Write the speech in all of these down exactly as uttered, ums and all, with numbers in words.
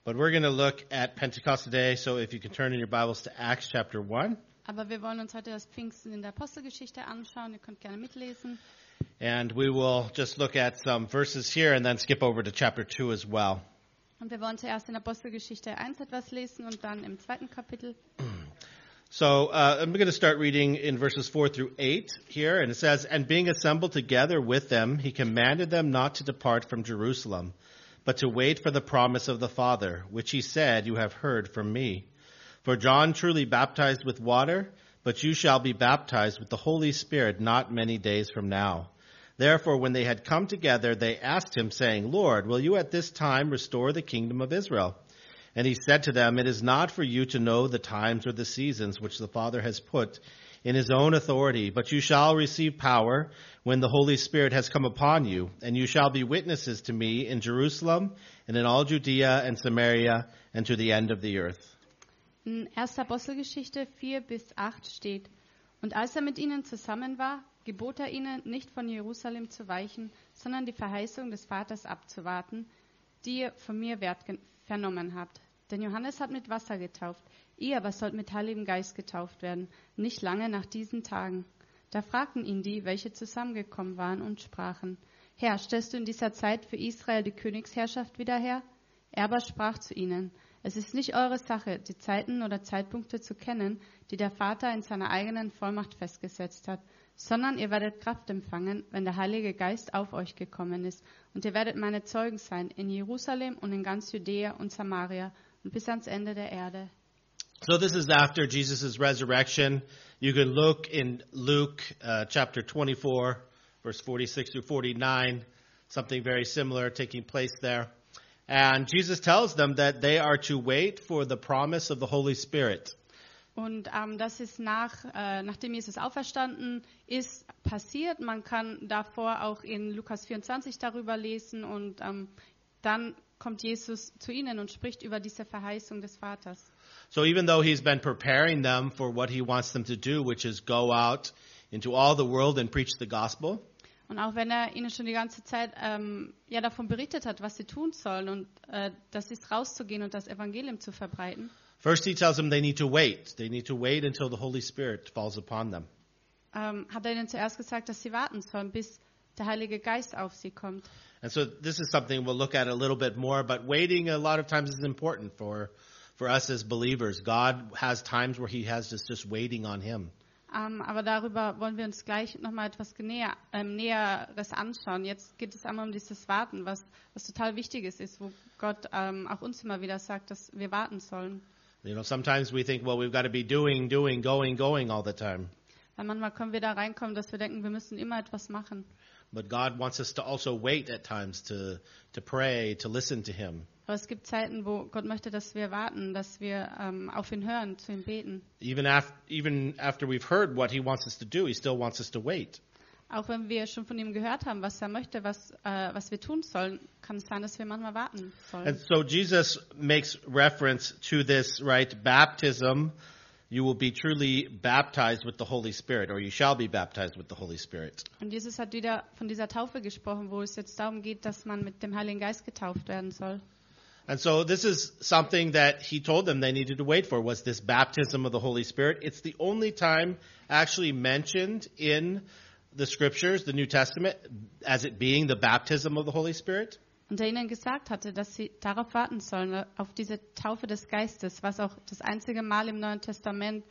But we're going to look at Pentecost today, so if you can turn in your Bibles to Acts chapter one. Aber wir wollen uns heute das Pfingsten in der Apostelgeschichte anschauen. Ihr könnt gerne mitlesen. And we will just look at some verses here and then skip over to chapter two as well. Und wir wollen zuerst in Apostelgeschichte eins etwas lesen und dann im zweiten Kapitel. So uh, I'm going to start reading in verses four through eight here, and it says, "And being assembled together with them, he commanded them not to depart from Jerusalem, but to wait for the promise of the Father, which he said, 'You have heard from me.' For John truly baptized with water, but you shall be baptized with the Holy Spirit not many days from now." Therefore, when they had come together, they asked him, saying, "Lord, will you at this time restore the kingdom of Israel?" And he said to them, "It is not for you to know the times or the seasons which the Father has put in his own authority, but you shall receive power when the Holy Spirit has come upon you, and you shall be witnesses to me in Jerusalem and in all Judea and Samaria and to the end of the earth." In erster Apostelgeschichte vier bis acht steht: Und als er mit ihnen zusammen war, gebot er ihnen, nicht von Jerusalem zu weichen, sondern die Verheißung des Vaters abzuwarten, die ihr von mir Wert ge- vernommen habt. Denn Johannes hat mit Wasser getauft, ihr aber sollt mit Heiligem Geist getauft werden, nicht lange nach diesen Tagen. Da fragten ihn die, welche zusammengekommen waren, und sprachen: Herr, stellst du in dieser Zeit für Israel die Königsherrschaft wieder her? Er aber sprach zu ihnen: Es ist nicht eure Sache, die Zeiten oder Zeitpunkte zu kennen, die der Vater in seiner eigenen Vollmacht festgesetzt hat, sondern ihr werdet Kraft empfangen, wenn der Heilige Geist auf euch gekommen ist. Und ihr werdet meine Zeugen sein in Jerusalem und in ganz Judäa und Samaria und bis ans Ende der Erde. So this is after Jesus' resurrection. You can look in Luke uh, chapter twenty-four, verse forty-six through forty-nine, something very similar taking place there. And Jesus tells them that they are to wait for the promise of the Holy Spirit. Und ähm, das ist nach, äh, nachdem Jesus auferstanden ist, passiert. Man kann davor auch in Lukas vierundzwanzig darüber lesen und ähm, dann kommt Jesus zu ihnen und spricht über diese Verheißung des Vaters. So even though he's been preparing them for what he wants them to do, which is go out into all the world and preach the gospel, Und auch wenn er ihnen schon die ganze Zeit ähm, ja davon berichtet hat, was sie tun sollen und äh, das ist rauszugehen und das Evangelium zu verbreiten. first he tells them they need to wait. They need to wait until the Holy Spirit falls upon them. Ähm, hat er ihnen zuerst gesagt, dass sie warten sollen, bis der Heilige Geist auf sie kommt. And so this is something we'll look at a little bit more, but waiting a lot of times is important for for us as believers. God has times where he has us just waiting on him. Ähm, aber darüber wollen wir uns gleich nochmal etwas näher, ähm, Näheres anschauen. Jetzt geht es einmal um dieses Warten, was, was total wichtig ist, ist, wo Gott ähm, auch uns immer wieder sagt, dass wir warten sollen. You know, sometimes we think, well, we've got to be doing, doing, going, going all the time. Weil manchmal können wir da reinkommen, dass wir denken, wir müssen immer etwas machen. But God wants us to also wait at times to to pray, to listen to him. Aber es gibt Zeiten, wo Gott möchte, dass wir warten, dass wir ähm, auf ihn hören, zu ihm beten. Even after even after we've heard what he wants us to do, he still wants us to wait. Auch wenn wir schon von ihm gehört haben, was er möchte, was, äh, was wir tun sollen, kann es sein, dass wir manchmal warten sollen. And so Jesus makes reference to this, right? Baptism, you will be truly baptized with the Holy Spirit, or you shall be baptized with the Holy Spirit. Und Jesus hat wieder von dieser Taufe gesprochen, wo es jetzt darum geht, dass man mit dem Heiligen Geist getauft werden soll. And so this is something that he told them they needed to wait for, was this baptism of the Holy Spirit. It's the only time actually mentioned in the scriptures, the New Testament, as it being the baptism of the Holy Spirit. Und er ihnen gesagt hatte, dass sie darauf warten sollen, auf diese Taufe des Geistes, was auch das einzige Mal im Neuen Testament,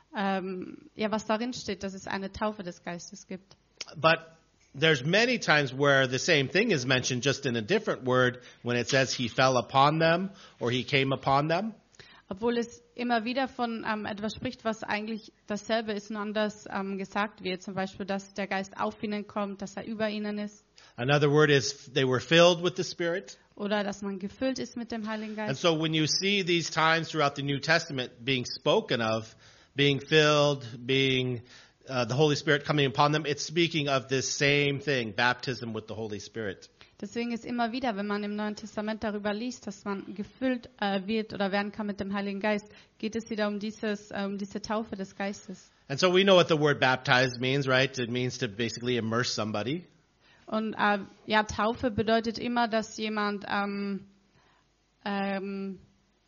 ähm, ja, was darin steht, dass es eine Taufe des Geistes gibt. But there's many times where the same thing is mentioned just in a different word when it says he fell upon them or he came upon them. Obwohl es immer wieder von ähm, etwas spricht, was eigentlich dasselbe ist, nur anders ähm, gesagt wird. Zum Beispiel, dass der Geist auf ihnen kommt, dass er über ihnen ist. Another word is they were filled with the Spirit. Oder dass man gefüllt ist mit dem Heiligen And Geist. so when you see these times throughout the New Testament being spoken of, being filled, being uh, the Holy Spirit coming upon them, it's speaking of this same thing, baptism with the Holy Spirit. Deswegen ist immer wieder, wenn man im Neuen Testament darüber liest, dass man gefüllt äh, wird oder werden kann mit dem Heiligen Geist, geht es wieder um, dieses, äh, um diese Taufe des Geistes. And so we know what the word baptized means, right? It means to basically immerse somebody. Und äh, ja, Taufe bedeutet immer, dass jemand ähm, ähm,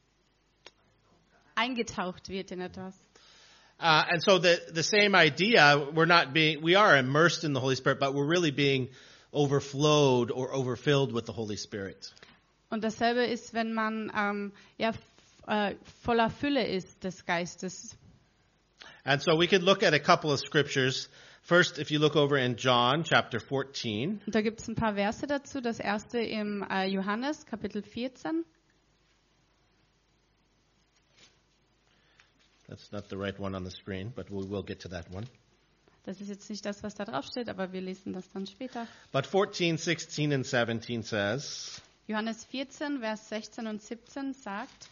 eingetaucht wird in etwas. Uh, and so the, the same idea, we're not being, we are immersed in the Holy Spirit, but we're really being overflowed or overfilled with the Holy Spirit. Und dasselbe ist, wenn man ähm, ja, f- äh, voller Fülle ist des Geistes. And so we could look at a couple of scriptures. First, if you look over in John chapter fourteen, Und da gibt es ein paar Verse dazu. Das erste im äh, Johannes, Kapitel vierzehn. that's not the right one on the screen, but we will get to that one. Das ist jetzt nicht das, was da drauf steht, aber wir lesen das dann später. But fourteen, sixteen, and seventeen says, Johannes vierzehn, Vers sechzehn und siebzehn sagt,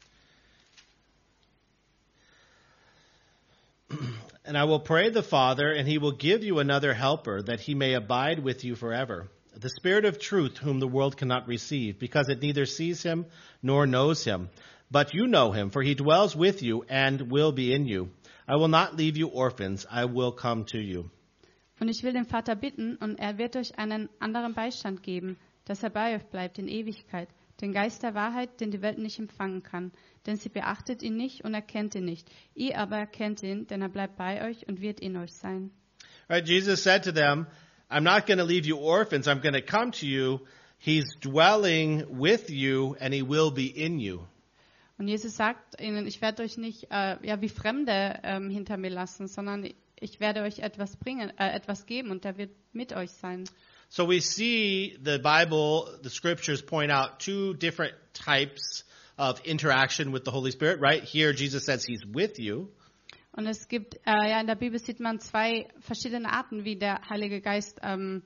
And I will pray the Father, and he will give you another helper, that he may abide with you forever. The Spirit of truth, whom the world cannot receive, because it neither sees him nor knows him. But you know him, for he dwells with you and will be in you. I will not leave you orphans, I will come to you. und ich will den Vater bitten, und er wird euch einen anderen Beistand geben, dass er bei euch bleibt in Ewigkeit, den Geist der Wahrheit, den die Welt nicht empfangen kann. Denn sie beachtet ihn nicht und erkennt ihn nicht. Ihr aber erkennt ihn, denn er bleibt bei euch und wird in euch sein. Right? Jesus said to them, I'm not going to leave you orphans, I'm going to come to you. He's dwelling with you and he will be in you. Und Jesus sagt ihnen, ich werde euch nicht äh, ja, wie Fremde ähm, hinter mir lassen, sondern ich werde euch etwas bringen, äh, etwas geben und er wird mit euch sein. So we see the Bible, the scriptures point out two different types of interaction with the Holy Spirit, right? Here Jesus says he's with you. Und es gibt, äh, ja, in der Bibel sieht man zwei verschiedene Arten, wie der Heilige Geist ähm,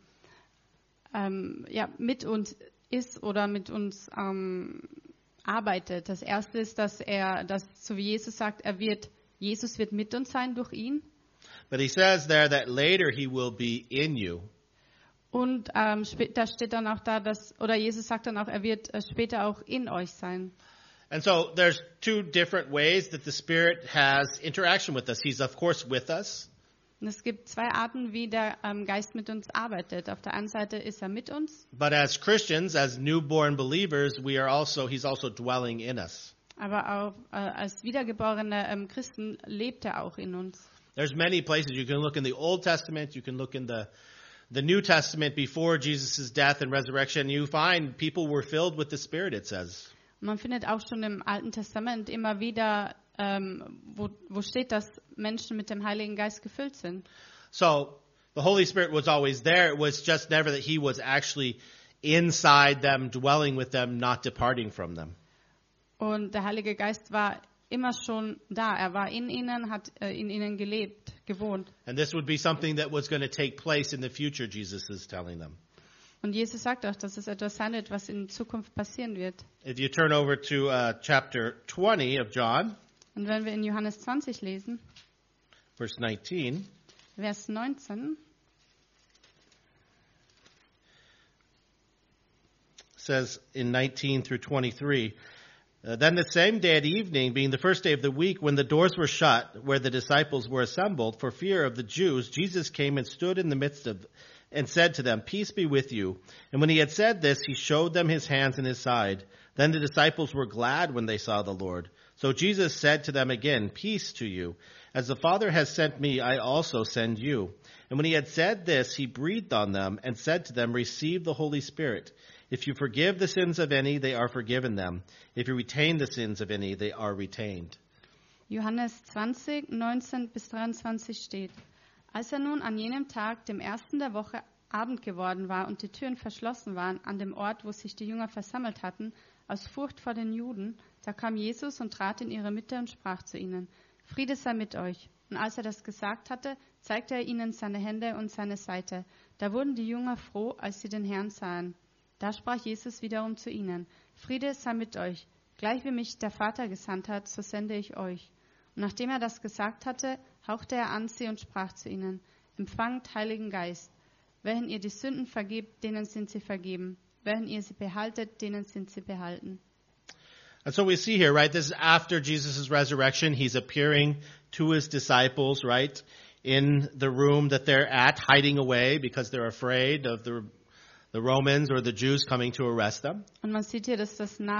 ähm, ja, mit uns ist oder mit uns ähm, arbeitet. Das erste ist, dass er, dass, so wie Jesus sagt, er wird, Jesus wird mit uns sein durch ihn. But he says there that later he will be in you. Und ähm, da steht dann auch da, dass, oder Jesus sagt dann auch, er wird äh, später auch in euch sein. And so there's two different ways that the Spirit has interaction with us. He's of course with us. Und es gibt zwei Arten, wie der ähm, Geist mit uns arbeitet. Auf der einen Seite ist er mit uns, But as Christians, as newborn believers, we are also, he's also dwelling in us. aber auch äh, als wiedergeborene ähm, Christen lebt er auch in uns. There's many places. You can look in the Old Testament, you can look in the the New Testament before Jesus' death and resurrection. You find people were filled with the Spirit, it says. Und man findet auch schon im Alten Testament immer wieder, ähm, wo, wo steht, dass Menschen mit dem Heiligen Geist gefüllt sind. So the Holy Spirit was always there. It was just never that he was actually inside them, dwelling with them, not departing from them. Und der Heilige Geist war immer schon da. Er war in ihnen, hat äh, in ihnen gelebt, gewohnt. And this would be something that was going to take place in the future, Jesus is telling them. Und Jesus sagt auch, dass es etwas sein wird, was in Zukunft passieren wird. If you turn over to uh, chapter twenty of John, Und wenn wir in Johannes zwanzig lesen, verse nineteen, Vers neunzehn, says in nineteen through twenty-three, uh, then the same day at evening, being the first day of the week, when the doors were shut, where the disciples were assembled, for fear of the Jews, Jesus came and stood in the midst of and said to them, Peace be with you. And when he had said this, he showed them his hands and his side. Then the disciples were glad when they saw the Lord. So Jesus said to them again, Peace to you. As the Father has sent me, I also send you. And when he had said this, he breathed on them and said to them, Receive the Holy Spirit. If you forgive the sins of any, they are forgiven them. If you retain the sins of any, they are retained. Johannes zwanzig, neunzehn bis dreiundzwanzig steht. Als er nun an jenem Tag, dem ersten der Woche, Abend geworden war und die Türen verschlossen waren an dem Ort, wo sich die Jünger versammelt hatten, aus Furcht vor den Juden, da kam Jesus und trat in ihre Mitte und sprach zu ihnen, Friede sei mit euch. Und als er das gesagt hatte, zeigte er ihnen seine Hände und seine Seite. Da wurden die Jünger froh, als sie den Herrn sahen. Da sprach Jesus wiederum zu ihnen, Friede sei mit euch. Gleich wie mich der Vater gesandt hat, so sende ich euch. Und nachdem er das gesagt hatte, hauchte er an sie und sprach zu ihnen, Empfangt Heiligen Geist. Welchen ihr die Sünden vergebt, denen sind sie vergeben. Welchen ihr sie behaltet, denen sind sie behalten. And so we see here, right, this is after Jesus' resurrection. He's appearing to his disciples, right, in the room that they're at, hiding away because they're afraid of the the Romans or the Jews coming to arrest them. Und man sieht hier, dass das nach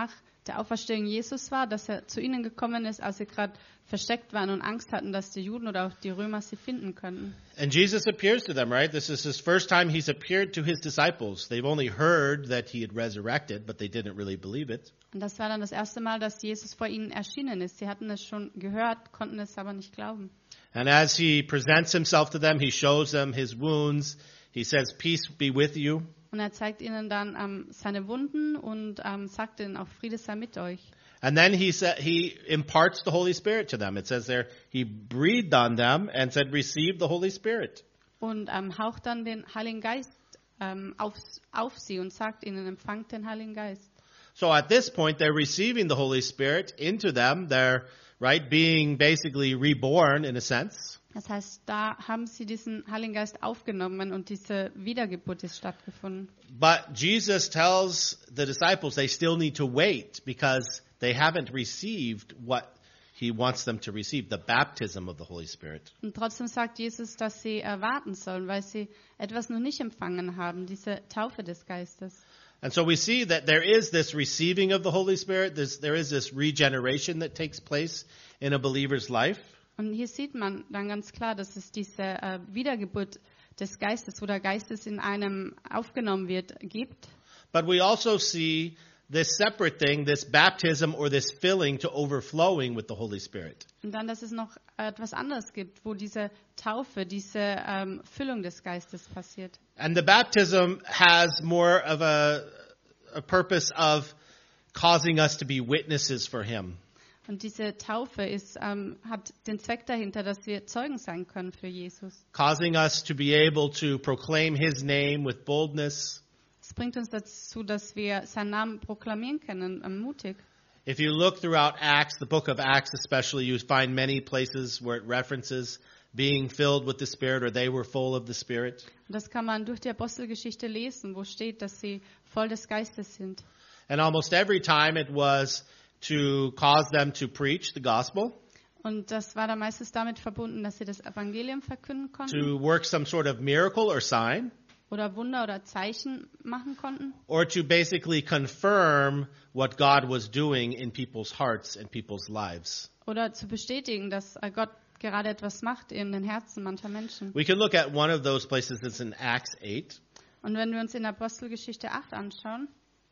der Auferstehung Jesus war, dass er zu ihnen gekommen ist, als sie gerade versteckt waren und Angst hatten, dass die Juden oder auch die Römer sie finden könnten. And Jesus appears to them, right? This is his first time he's appeared to his disciples. They've only heard that he had resurrected, but they didn't really believe it. Und das war dann das erste Mal, dass Jesus vor ihnen erschienen ist. Sie hatten es schon gehört, konnten es aber nicht glauben. And as he presents himself to them, he shows them his wounds. He says, "Peace be with you." Und er zeigt ihnen dann ähm, seine Wunden und ähm, sagt ihnen auch, Friede sei mit euch. And then he said he imparts the Holy Spirit to them. It says there he breathed on them and said, "Receive the Holy Spirit." Und ähm, haucht dann den Heiligen Geist ähm, auf, auf sie und sagt ihnen, empfangt den Heiligen Geist. So at this point, they're receiving the Holy Spirit into them. They're, right, being basically reborn in a sense. Das heißt, da haben sie diesen Heiligen Geist aufgenommen und diese Wiedergeburt ist stattgefunden. But Jesus tells the disciples they still need to wait because they haven't received what he wants them to receive, the baptism of the Holy Spirit. Und trotzdem sagt Jesus, dass sie erwarten sollen, weil sie etwas noch nicht empfangen haben, diese Taufe des Geistes. And so we see that there is this receiving of the Holy Spirit. There's, there is this regeneration that takes place in a believer's life. Und hier sieht man dann ganz klar, dass es diese äh, Wiedergeburt des Geistes, wo der Geist in einem aufgenommen wird, gibt. But we also see this separate thing, this baptism or this filling to overflowing with the Holy Spirit. Und dann, dass es noch etwas anderes gibt, wo diese Taufe, diese ähm, Füllung des Geistes passiert. And the baptism has more of a, a purpose of causing us to be witnesses for him. Und diese Taufe ist, ähm, hat den Zweck dahinter, dass wir Zeugen sein können für Jesus. Causing us to be able to proclaim his name with boldness. Es bringt uns dazu, dass wir seinen Namen proklamieren können, ähm, mutig. If you look throughout Acts, the book of Acts especially, you find many places where it references being filled with the Spirit or they were full of the Spirit. Und das kann man durch die Apostelgeschichte lesen, wo steht, dass sie voll des Geistes sind. And almost every time it was to cause them to preach the gospel, Und das war dann meistens damit verbunden, dass sie das Evangelium verkünden konnten to work some sort of miracle or sign, oder Wunder oder Zeichen machen konnten or to basically confirm what God was doing in people's hearts and people's lives. oder zu bestätigen, dass äh, Gott gerade etwas macht in den Herzen mancher Menschen. We can look at one of those places that's in Acts eight. Und wenn wir uns in Apostelgeschichte acht anschauen,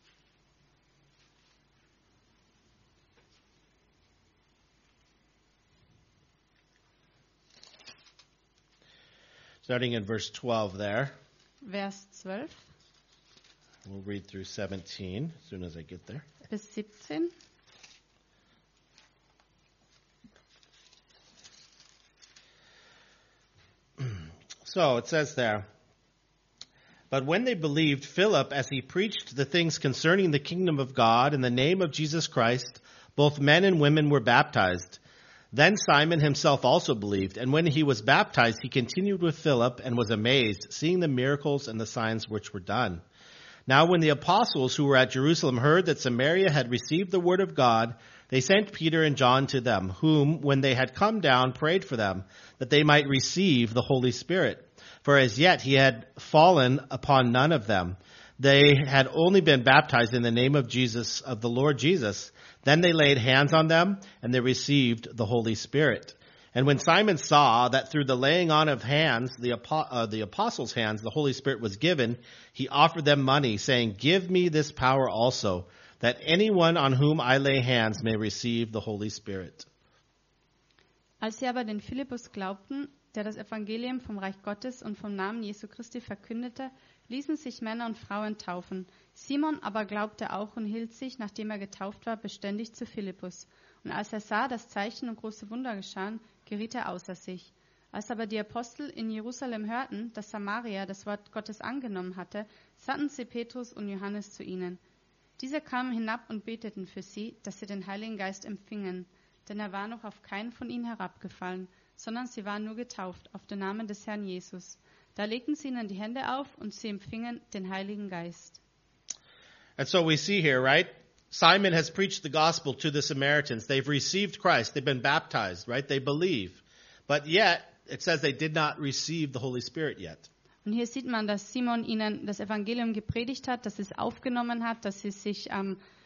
Starting in verse twelve there. Vers zwölf We'll read through seventeen as soon as I get there. bis siebzehn. So it says there, "But when they believed Philip as he preached the things concerning the kingdom of God in the name of Jesus Christ, both men and women were baptized. Then Simon himself also believed, and when he was baptized, he continued with Philip and was amazed, seeing the miracles and the signs which were done. Now when the apostles who were at Jerusalem heard that Samaria had received the word of God, they sent Peter and John to them, whom, when they had come down, prayed for them, that they might receive the Holy Spirit. For as yet he had fallen upon none of them. They had only been baptized in the name of Jesus, of the Lord Jesus. Then they laid hands on them, and they received the Holy Spirit. And when Simon saw that through the laying on of hands, the, uh, the apostles' hands, the Holy Spirit was given, he offered them money, saying, 'Give me this power also, that anyone on whom I lay hands may receive the Holy Spirit.'" Als sie aber den Philippus glaubten, der das Evangelium vom Reich Gottes und vom Namen Jesu Christi verkündete, ließen sich Männer und Frauen taufen. Simon aber glaubte auch und hielt sich, nachdem er getauft war, beständig zu Philippus. Und als er sah, dass Zeichen und große Wunder geschahen, geriet er außer sich. Als aber die Apostel in Jerusalem hörten, dass Samaria das Wort Gottes angenommen hatte, sandten sie Petrus und Johannes zu ihnen. Diese kamen hinab und beteten für sie, dass sie den Heiligen Geist empfingen, denn er war noch auf keinen von ihnen herabgefallen, sondern sie waren nur getauft auf den Namen des Herrn Jesus. Da legten sie ihnen die Hände auf und sie empfingen den Heiligen Geist. And so we see here, right? Simon has preached the gospel to the Samaritans. They've received Christ. They've been baptized, right? They believe. But yet, it says they did not receive the Holy Spirit yet. Und hier sieht man, dass Simon ihnen das Evangelium gepredigt hat, dass sie es aufgenommen hat, dass sie sich ähm,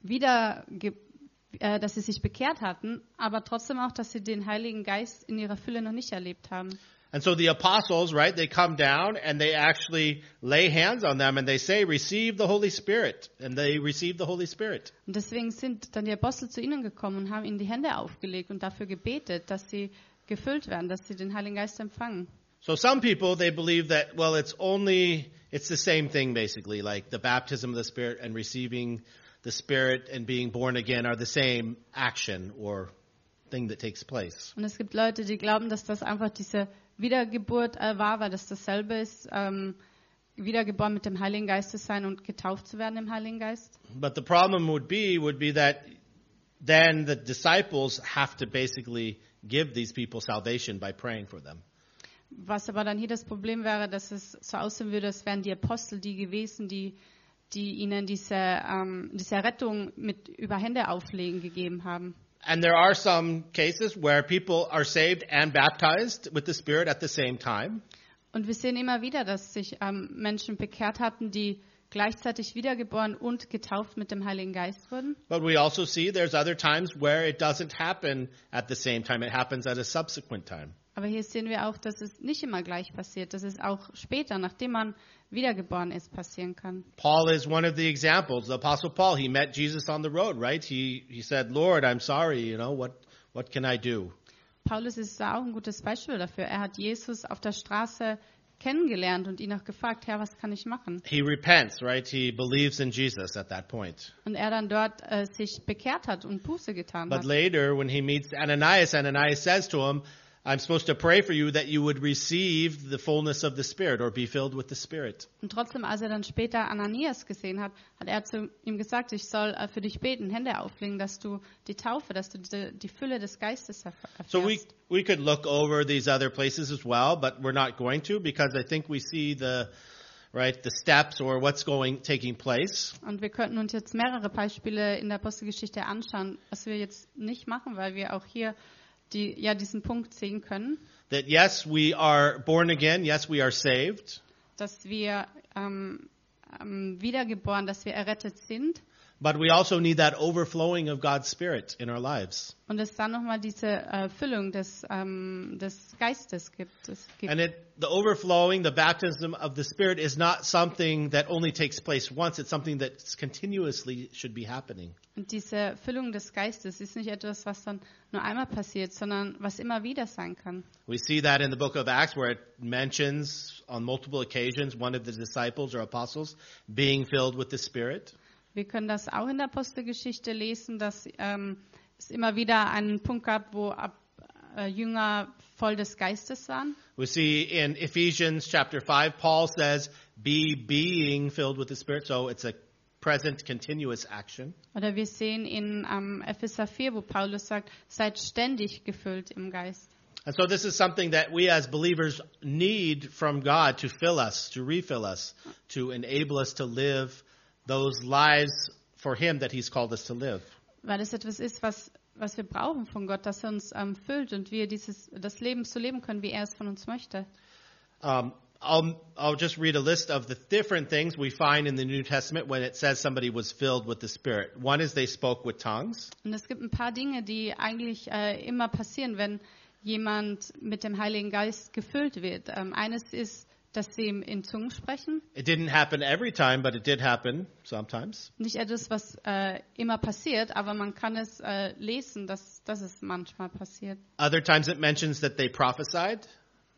wieder, ge- äh, dass sie sich bekehrt hatten, aber trotzdem auch, dass sie den Heiligen Geist in ihrer Fülle noch nicht erlebt haben. And so the apostles, right, they come down and they actually lay hands on them and they say, receive the Holy Spirit. And they receive the Holy Spirit. Und deswegen sind dann die Apostel zu ihnen gekommen und haben ihnen die Hände aufgelegt und dafür gebetet, dass sie gefüllt werden, dass sie den Heiligen Geist empfangen. So some people, they believe that, well, it's only, it's the same thing basically, like the baptism of the Spirit and receiving the Spirit and being born again are the same action or thing that takes place. Und es gibt Leute, die glauben, dass das einfach diese Wiedergeburt äh, war, weil das dasselbe ist, ähm, wiedergeboren mit dem Heiligen Geist zu sein und getauft zu werden im Heiligen Geist. But the problem would be, would be that then the disciples have to basically give these people salvation by praying for them. Was aber dann hier das Problem wäre, dass es so aussehen würde, als wären die Apostel die gewesen, die, die ihnen diese, ähm, diese Rettung mit über Hände auflegen gegeben haben. And there are some cases where people are saved and baptized with the Spirit at the same time. Und wir sehen immer wieder, dass sich ähm, Menschen bekehrt hatten, die gleichzeitig wiedergeboren und getauft mit dem Heiligen Geist wurden. But we also see there's other times where it doesn't happen at the same time. It happens at a subsequent time. Aber hier sehen wir auch, dass es nicht immer gleich passiert, dass es auch später, nachdem man wiedergeboren ist, passieren kann. Paul is one of the examples. The Apostle Paul, he met Jesus on the road, right? He he said, Lord, I'm sorry, you know, what what can I do? Paulus ist da auch ein gutes Beispiel dafür. Er hat Jesus auf der Straße kennengelernt und ihn auch gefragt, Herr, was kann ich machen? He repents, right? He believes in Jesus at that point. Und er dann dort äh, sich bekehrt hat und Buße getan But hat. later, when he meets Ananias, Ananias says to him, I'm supposed to pray for you that you would receive the fullness of the Spirit or be filled with the Spirit. Und trotzdem, als er dann später Ananias gesehen hat, hat er zu ihm gesagt, ich soll äh, für dich beten, Hände auflegen, dass du die Taufe, dass du die, die Fülle des Geistes erf- erfährst. So we we could look over these other places as well, but we're not going to because I think we see the right the steps or what's going taking place. Und wir könnten uns jetzt mehrere Beispiele in der Apostelgeschichte anschauen, was wir jetzt nicht machen, weil wir auch hier die, ja, diesen Punkt sehen können, That yes, we are born again, yes, we are saved, dass wir ähm, ähm, wiedergeboren, dass wir errettet sind but we also need that overflowing of God's Spirit in our lives. und es dann nochmal diese äh, Füllung des, ähm, des Geistes gibt. Es gibt. And it, the overflowing, the baptism of the Spirit is not something that only takes place once. It's something that continuously should be happening. Und diese Füllung des Geistes ist nicht etwas, was dann nur einmal passiert, sondern was immer wieder sein kann. We see that in the book of Acts where it mentions on multiple occasions one of the disciples or apostles being filled with the Spirit. Wir können das auch in der Apostelgeschichte lesen, dass ähm, es immer wieder einen Punkt gab, wo ab, äh, Jünger voll des Geistes waren. We see in Ephesians chapter five, Paul says, be being filled with the Spirit. So it's a present continuous action. Oder wir sehen in ähm, Epheser vier, wo Paulus sagt, seid ständig gefüllt im Geist. And so this is something that we as believers need from God to fill us, to refill us, to enable us to live those lives for Him that He's called us to live. Weil es etwas ist, was, was wir brauchen von Gott, dass er uns ähm, füllt und wir dieses, das Leben so leben können, wie er es von uns möchte. Um, I'll, I'll just read a list of the different things we find in the New Testament when it says somebody was filled with the Spirit. One is they spoke with tongues. Und es gibt ein paar Dinge, die eigentlich äh, immer passieren, wenn jemand mit dem Heiligen Geist gefüllt wird. Ähm, eines ist, dass sie in Zungen sprechen. It didn't happen every time, but it did happen sometimes. Nicht etwas, was äh, immer passiert, aber man kann es äh, lesen, dass, dass es manchmal passiert. Other times it mentions that they prophesied.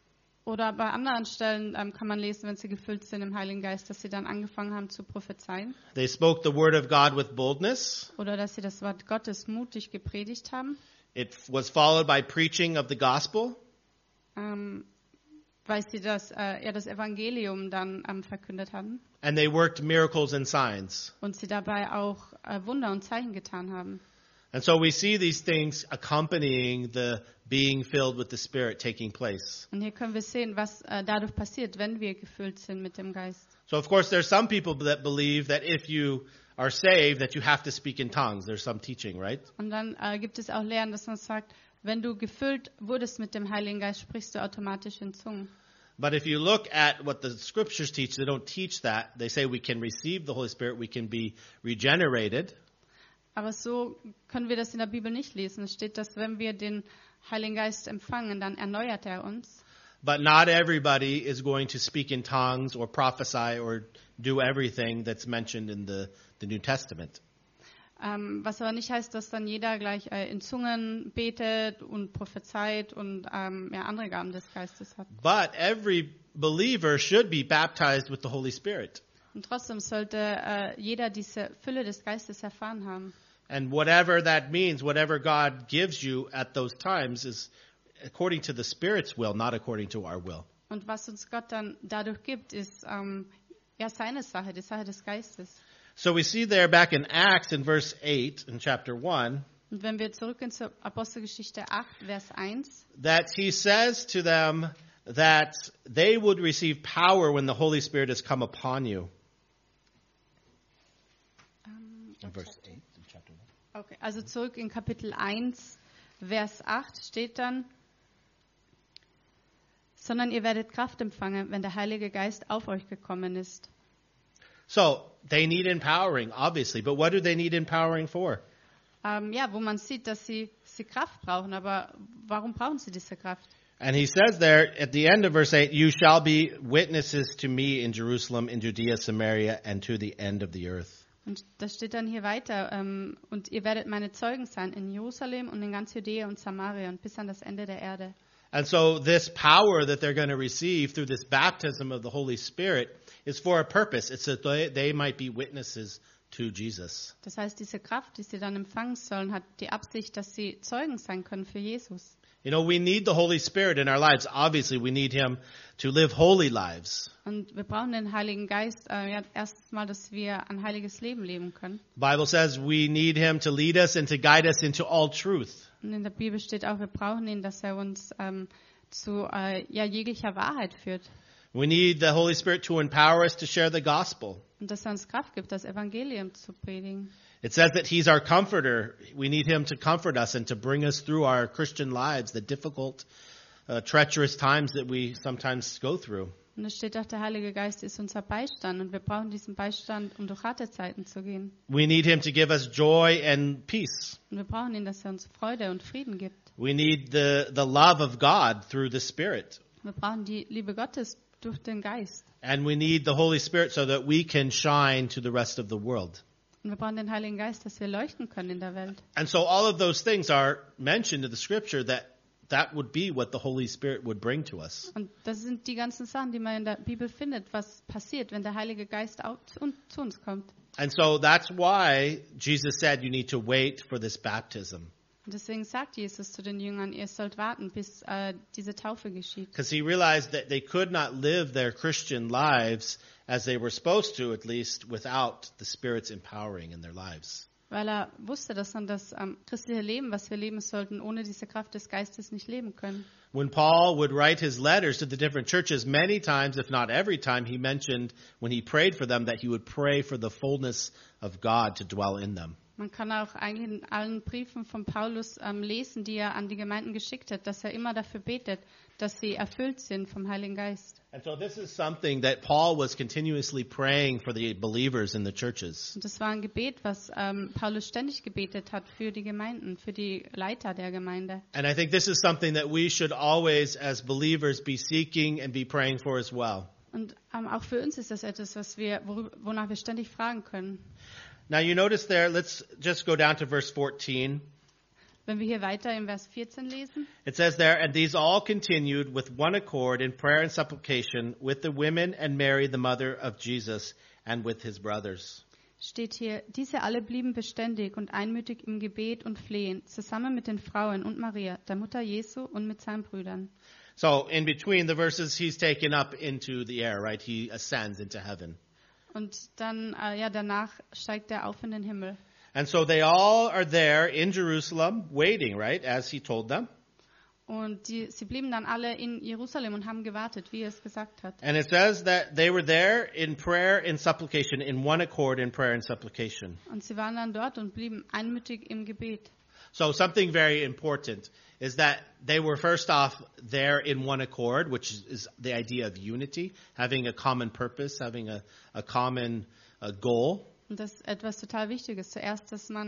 Oder bei anderen Stellen ähm, kann man lesen, wenn sie gefüllt sind im Heiligen Geist, dass sie dann angefangen haben zu prophezeien. They spoke the word of God with boldness. Oder dass sie das Wort Gottes mutig gepredigt haben. It was followed by preaching of the gospel. Ähm, weil sie das, äh, ja, das Evangelium dann ähm, verkündet hatten. And they worked miracles and signs. Und sie dabei auch äh, Wunder und Zeichen getan haben. And so we see these things accompanying the being filled with the Spirit taking place. Und hier können wir sehen, was äh, dadurch passiert, wenn wir gefüllt sind mit dem Geist. So of course there's some people that believe that if you are saved that you have to speak in tongues. There's some teaching, right? Und dann äh, gibt es auch Lehren, dass man sagt, wenn du gefüllt wurdest mit dem Heiligen Geist, sprichst du automatisch in Zungen. But if you look at what the scriptures teach, they don't teach that. They say we can receive the Holy Spirit, we can be regenerated. Aber so können wir das in der Bibel nicht lesen. Es steht, dass wenn wir den Heiligen Geist empfangen, dann erneuert er uns. But not everybody is going to speak in tongues or prophesy or do everything that's mentioned in the, the New Testament. Ähm, was aber nicht heißt, dass dann jeder gleich äh, in Zungen betet und prophezeit und ähm, ja, andere Gaben des Geistes hat. But every believer should be baptized with the Holy Spirit. Und trotzdem sollte äh, jeder diese Fülle des Geistes erfahren haben. And whatever that means, whatever God gives you at those times is according to the Spirit's will, not according to our will. Und was uns Gott dann dadurch gibt, ist ähm, ja seine Sache, die Sache des Geistes. So we see there back in Acts in verse eight in chapter one Und wenn wir zurückgehen zur Apostelgeschichte acht, Vers eins, that he says to them that they would receive power when the Holy Spirit has come upon you. ähm, In verse eight in chapter one. okay, also zurück in Kapitel eins, Vers acht steht dann, sondern ihr werdet Kraft empfangen, wenn der Heilige Geist auf euch gekommen ist. So they need empowering, obviously, but what do they need empowering for? Ähm, ja, wo man sieht, dass sie, sie Kraft brauchen, aber warum brauchen sie diese Kraft? And he says there at the end of verse eight, you shall be witnesses to me in Jerusalem, in Judea, Samaria, and to the end of the earth. Und das steht dann hier weiter, ähm, und ihr werdet meine Zeugen sein in Jerusalem und in ganz Judäa und Samaria und bis an das Ende der Erde. And so this power that they're going to receive through this baptism of the Holy Spirit is for a purpose. It's that they, they might be witnesses to Jesus. Das heißt, diese Kraft, die sie dann empfangen sollen, hat die Absicht, dass sie Zeugen sein können für Jesus. You know, we need the Holy Spirit in our lives. Obviously, we need him to live holy lives. Und wir brauchen den Heiligen Geist äh, ja, erstens mal, dass wir ein heiliges Leben leben können. The Bible says we need him to lead us and to guide us into all truth. Und in der Bibel steht auch, wir brauchen ihn, dass er uns ähm, zu äh, ja, jeglicher Wahrheit führt. We need the Holy Spirit to empower us to share the gospel. Und dass er uns Kraft gibt, das Evangelium zu predigen. It says that he's our comforter. We need him to comfort us and to bring us through our Christian lives, the difficult, uh, treacherous times that we sometimes go through. Und es steht auch, der Heilige Geist ist unser Beistand und wir brauchen diesen Beistand, um durch harte Zeiten zu gehen. We need him to give us joy and peace. Und wir brauchen ihn, dass er uns Freude und Frieden gibt. We need the, the love of God through the Spirit. Wir brauchen die Liebe Gottes durch den Geist. And we need the Holy Spirit so that we can shine to the rest of the world. Und wir brauchen den Heiligen Geist, dass wir leuchten können in der Welt. And so all of those things are mentioned in the scripture that that would be what the Holy Spirit would bring to us. Und das sind die ganzen Sachen, die man in der Bibel findet, was passiert, wenn der Heilige Geist auch zu, zu uns kommt. And so that's why Jesus said you need to wait for this baptism. Und deswegen sagt Jesus zu den Jüngern, ihr sollt warten, bis äh, diese Taufe geschieht. Because he realized that they could not live their Christian lives as they were supposed to, at least, without the Spirit's empowering in their lives. Weil er wusste, dass man das ähm, christliche Leben, was wir leben sollten, ohne diese Kraft des Geistes nicht leben können. When Paul would write his letters to the different churches, many times, if not every time, he mentioned when he prayed for them that he would pray for the fullness of God to dwell in them. Man kann auch eigentlich in allen Briefen von Paulus ähm, lesen, die er an die Gemeinden geschickt hat, dass er immer dafür betet, dass sie erfüllt sind vom Heiligen Geist. And so this is something that Paul was continuously praying for the believers in the churches. Und das war ein Gebet, was ähm, Paulus ständig gebetet hat für die Gemeinden, für die Leiter der Gemeinde. And I think this is something that we should always, as believers, be seeking and be praying for as well. Und ähm, auch für uns ist das etwas, was wir, worüber, wonach wir ständig fragen können. Now you notice there, let's just go down to verse fourteen. Wenn wir hier weiter im Vers vierzehn lesen, It says there, and these all continued with one accord in prayer and supplication with the women and Mary, the mother of Jesus, and with his brothers. steht hier, diese alle blieben beständig und einmütig im Gebet und Flehen, zusammen mit den Frauen und Maria, der Mutter Jesu und mit seinen Brüdern. So in between the verses, he's taken up into the air, right? He ascends into heaven. Und dann, äh, ja, danach steigt er auf in den Himmel. And so they all are there in Jerusalem waiting, right? As he told them. Und die, sie blieben dann alle in Jerusalem und haben gewartet, wie er es gesagt hat. And it says that they were there in prayer and supplication, in one accord in prayer and supplication. Und sie waren dann dort und blieben einmütig im Gebet. So something very important is that they were first off there in one accord, which is, is the idea of unity, having a common purpose, having a, a common uh, goal. Und das ist etwas total Wichtiges. Zuerst, dass man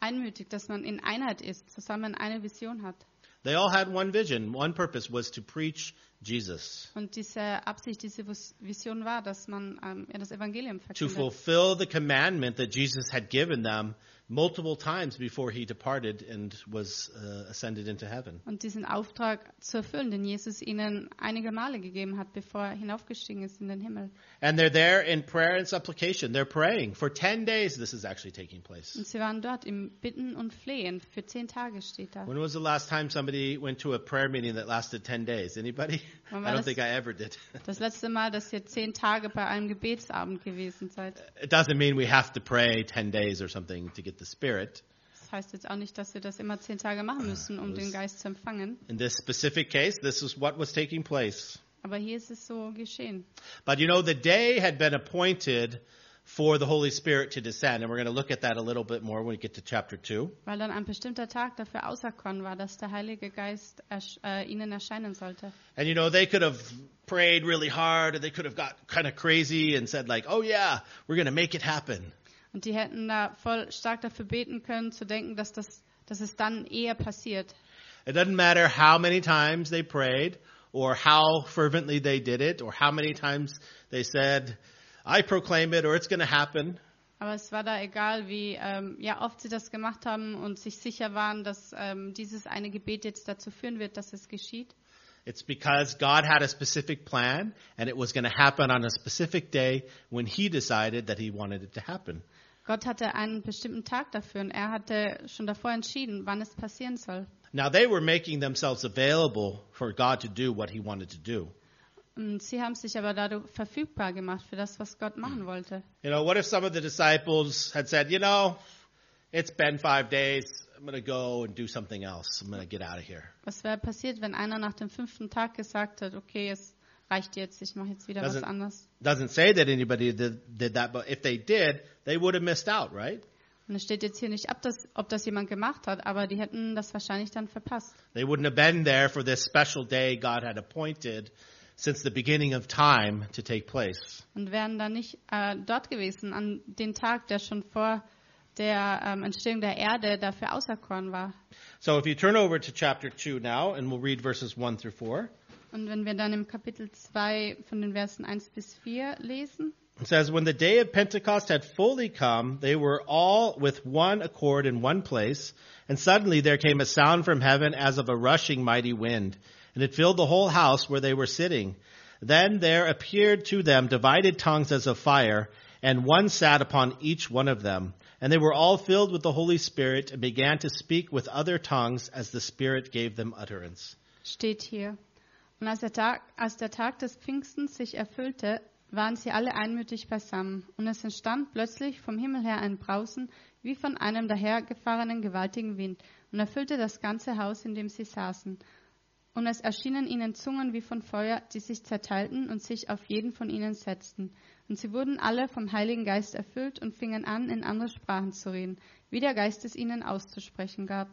einmütig, dass man in Einheit ist, zusammen eine Vision hat. They all had one vision. One purpose was to preach Jesus, Und diese Absicht, diese Vis- Vision war, dass man ähm, ja, das Evangelium to verkündet. fulfill the commandment that Jesus had given them multiple times before he departed and was uh, ascended into heaven. Und diesen Auftrag zu erfüllen, den Jesus ihnen einige Male gegeben hat, bevor er hinaufgestiegen ist in den Himmel. And they're there in prayer and supplication. They're praying. For ten days this is actually taking place. Und sie waren dort im Bitten und Flehen. Für zehn Tage steht da. When was the last time somebody went to a prayer meeting that lasted ten days? Anybody? Wann I war don't das? think I ever did. Das letzte Mal, dass ihr zehn Tage bei einem Gebetsabend gewesen seid. It doesn't mean we have to pray ten days or something to get the Spirit. Das heißt jetzt auch nicht, dass wir das immer zehn Tage machen müssen, um den Geist zu empfangen. In this specific case, this is what was taking place. Aber hier ist es so geschehen. But you know, the day had been appointed for the Holy Spirit to descend. And we're going to look at that a little bit more when we get to chapter two. Weil dann ein bestimmter Tag dafür auserkoren war, dass der Heilige Geist ersch- äh, ihnen erscheinen sollte. And you know, they could have prayed really hard and they could have got kind of crazy and said like, oh yeah, we're going to make it happen. Und die hätten da voll stark dafür beten können, zu denken, dass, das, dass es dann eher passiert. It doesn't matter how many times they prayed or how fervently they did it or how many times they said, I proclaim it or it's going to happen. Aber es war da egal, wie ähm, ja, oft sie das gemacht haben und sich sicher waren, dass ähm, dieses eine Gebet jetzt dazu führen wird, dass es geschieht. It's because God had a specific plan and it was going to happen on a specific day when he decided that he wanted it to happen. Gott hatte einen bestimmten Tag dafür und er hatte schon davor entschieden, wann es passieren soll. Now they were making themselves available for God to do what he wanted to do. Und sie haben sich aber dadurch verfügbar gemacht für das, was Gott machen wollte. You know, what if some of the disciples had said, you know, it's been five days. I'm going to go and do something else. I'm going to get out of here. Was wäre passiert, wenn einer nach dem fünften Tag gesagt hat, okay, es reicht jetzt, ich mache jetzt wieder was Doesn't- anderes. Doesn't say that anybody did, did that, but if they did, they would have missed out, right? Und es steht jetzt hier nicht ab, dass, ob das jemand gemacht hat, aber die hätten das wahrscheinlich dann verpasst. They wouldn't have been there for this special day God had appointed since the beginning of time to take place. Und wären dann nicht äh, dort gewesen, an den Tag, der schon vor der ähm, Entstehung der Erde dafür auserkoren war. So if you turn over to chapter two now, and we'll read verses one through four. Und wenn wir dann im Kapitel zwei von den Versen eins bis vier lesen, It says, when the day of Pentecost had fully come, they were all with one accord in one place, and suddenly there came a sound from heaven as of a rushing mighty wind, and it filled the whole house where they were sitting. Then there appeared to them divided tongues as of fire, and one sat upon each one of them. And they were all filled with the Holy Spirit and began to speak with other tongues as the Spirit gave them utterance. steht hier. Und als der Tag, als der Tag des Pfingstens sich erfüllte, waren sie alle einmütig beisammen. Und es entstand plötzlich vom Himmel her ein Brausen, wie von einem dahergefahrenen gewaltigen Wind, und erfüllte das ganze Haus, in dem sie saßen. Und es erschienen ihnen Zungen wie von Feuer, die sich zerteilten und sich auf jeden von ihnen setzten. Und sie wurden alle vom Heiligen Geist erfüllt und fingen an, in andere Sprachen zu reden, wie der Geist es ihnen auszusprechen gab.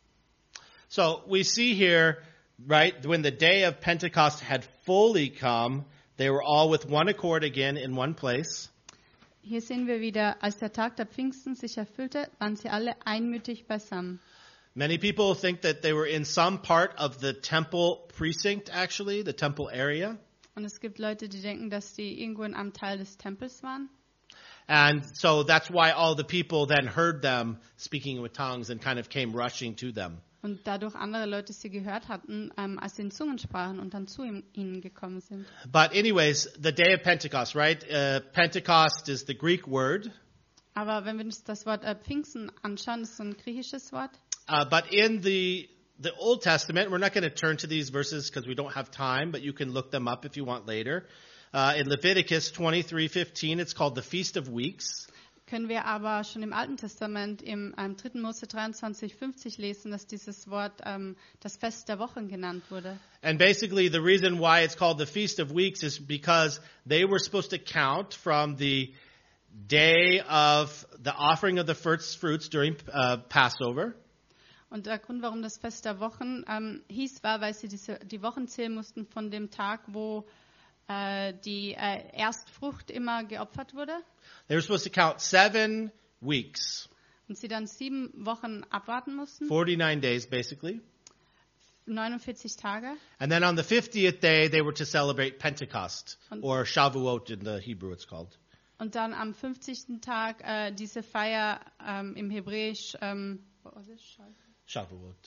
So we see here, right, when the day of Pentecost had fully come, they were all with one accord again in one place. Hier sehen wir wieder, als der Tag der Pfingsten sich erfüllte, waren sie alle einmütig beisammen. Many people think that they were in some part of the temple precinct, actually, the temple area. Und es gibt Leute, die denken, dass die irgendwo in einem Teil des Tempels waren. And so that's why all the people then heard them speaking with tongues and kind of came rushing to them. Und dadurch andere Leute sie gehört hatten, ähm, als sie in Zungen sprachen und dann zu ihm, ihnen gekommen sind. But anyways, the day of Pentecost, right? Uh, Pentecost is the Greek word. Aber wenn wir uns das Wort äh, Pfingsten anschauen, das ist so ein griechisches Wort. Uh, but in the the Old Testament, we're not going to turn to these verses because we don't have time, but you can look them up if you want later. Uh, in Leviticus twenty-three fifteen, it's called the Feast of Weeks. Können wir aber schon im Alten Testament im ähm, dritten Mose dreiundzwanzig fünfzig lesen, dass dieses Wort ähm, das Fest der Wochen genannt wurde. And basically the reason why it's called the Feast of Weeks is because they were supposed to count from the day of the offering of the first fruits during uh, Passover. Und der Grund, warum das Fest der Wochen ähm, hieß, war, weil sie diese, die Wochen zählen mussten von dem Tag, wo äh, die äh, Erstfrucht immer geopfert wurde. They were supposed to count seven weeks. Und sie dann sieben Wochen abwarten mussten, forty-nine days basically. neunundvierzig Tage. And then on the fiftieth day, they were to celebrate Pentecost, Und- or Shavuot in the Hebrew it's called. Und dann am fünfzigsten Tag äh, diese Feier ähm, im Hebräisch. Ähm, what was it? Shavuot.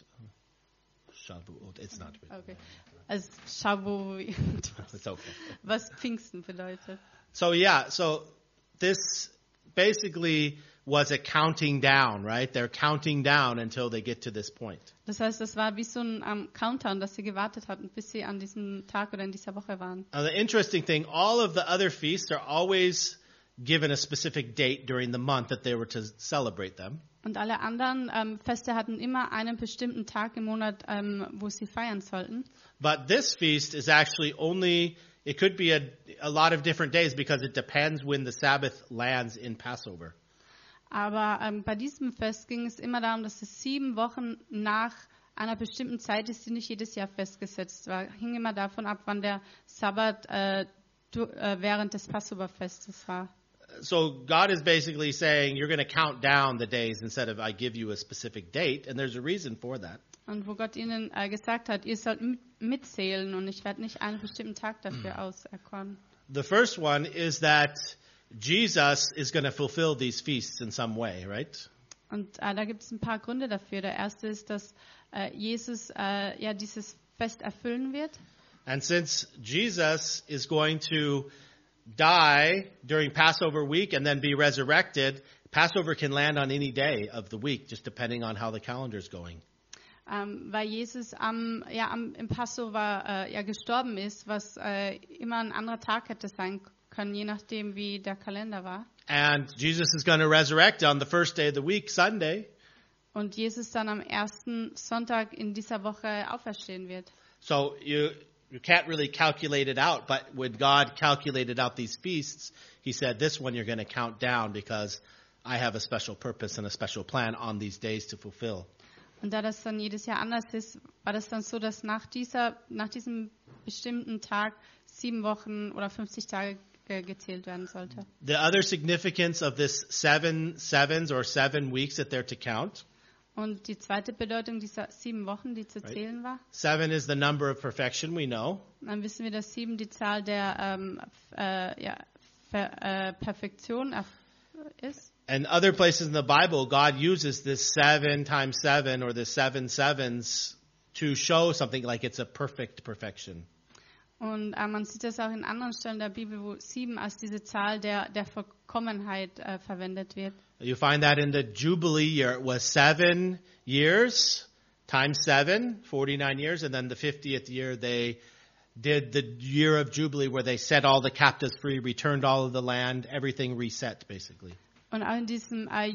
Shavuot. It's not written. Okay. Also Shavuot, It's okay. was Pfingsten bedeutet. So yeah, so this basically was a counting down, right? They're counting down until they get to this point. Das heißt, das war wie so ein um, Countdown, dass sie gewartet hatten, bis sie an diesem Tag oder in dieser Woche waren. Now the interesting thing, all of the other feasts are always given a specific date during the month that they were to celebrate them. Und alle anderen ähm, Feste hatten immer einen bestimmten Tag im Monat, ähm, wo sie feiern sollten. But this feast is actually only, it could be a, a lot of different days because it depends when the Sabbath lands in Passover. Aber ähm, bei diesem Fest ging es immer darum, dass es sieben Wochen nach einer bestimmten Zeit ist, die nicht jedes Jahr festgesetzt war. Hing immer davon ab, wann der Sabbat äh, du, äh, während des Passover-Festes war. So God is basically saying you're going to count down the days instead of I give you a specific date, and there's a reason for that. Und wo Gott ihnen äh, gesagt hat, ihr sollt mit, mitzählen und ich werde nicht einen bestimmten Tag dafür auserkoren. The first one is that Jesus is going to fulfill these feasts in some way, right? Und äh, da gibt es ein paar Gründe dafür. Der erste ist, dass äh, Jesus äh, ja dieses Fest erfüllen wird. And since Jesus is going to die during Passover week and then be resurrected, Passover can land on any day of the week, just depending on how the calendar is going. Ähm, weil Jesus am, ja, am, im Passover äh, ja gestorben ist, was äh, immer ein anderer Tag hätte sein können, je nachdem wie der Kalender war. And Jesus is going to resurrect on the first day of the week, Sunday. Und Jesus dann am ersten Sonntag in dieser Woche auferstehen wird. So you you can't really calculate it out, but when God calculated out these feasts, he said, this one you're going to count down because I have a special purpose and a special plan on these days to fulfill. Und da das dann jedes Jahr anders ist, war das dann so, dass nach dieser, nach diesem bestimmten Tag sieben Wochen oder fünfzig Tage ge- gezählt werden sollte. The other significance of this seven sevens or seven weeks that they're to count, Und die zweite Bedeutung dieser sieben Wochen, die zu zählen war, seven is the number of perfection, we know. dann wissen wir, dass sieben die Zahl der ähm, f- äh, ja, Ver, äh, Perfektion erf- ist. And other places in the Bible, God uses this seven times seven or the seven sevens to show something like it's a perfect perfection. Und äh, man sieht das auch in anderen Stellen der Bibel, wo sieben als diese Zahl der, der Vollkommenheit äh, verwendet wird. You find that in the Jubilee year. It was seven years times seven, forty-nine years. And then the fiftieth year, they did the year of Jubilee where they set all the captives free, returned all of the land, everything reset, basically. Und auch in diesem äh,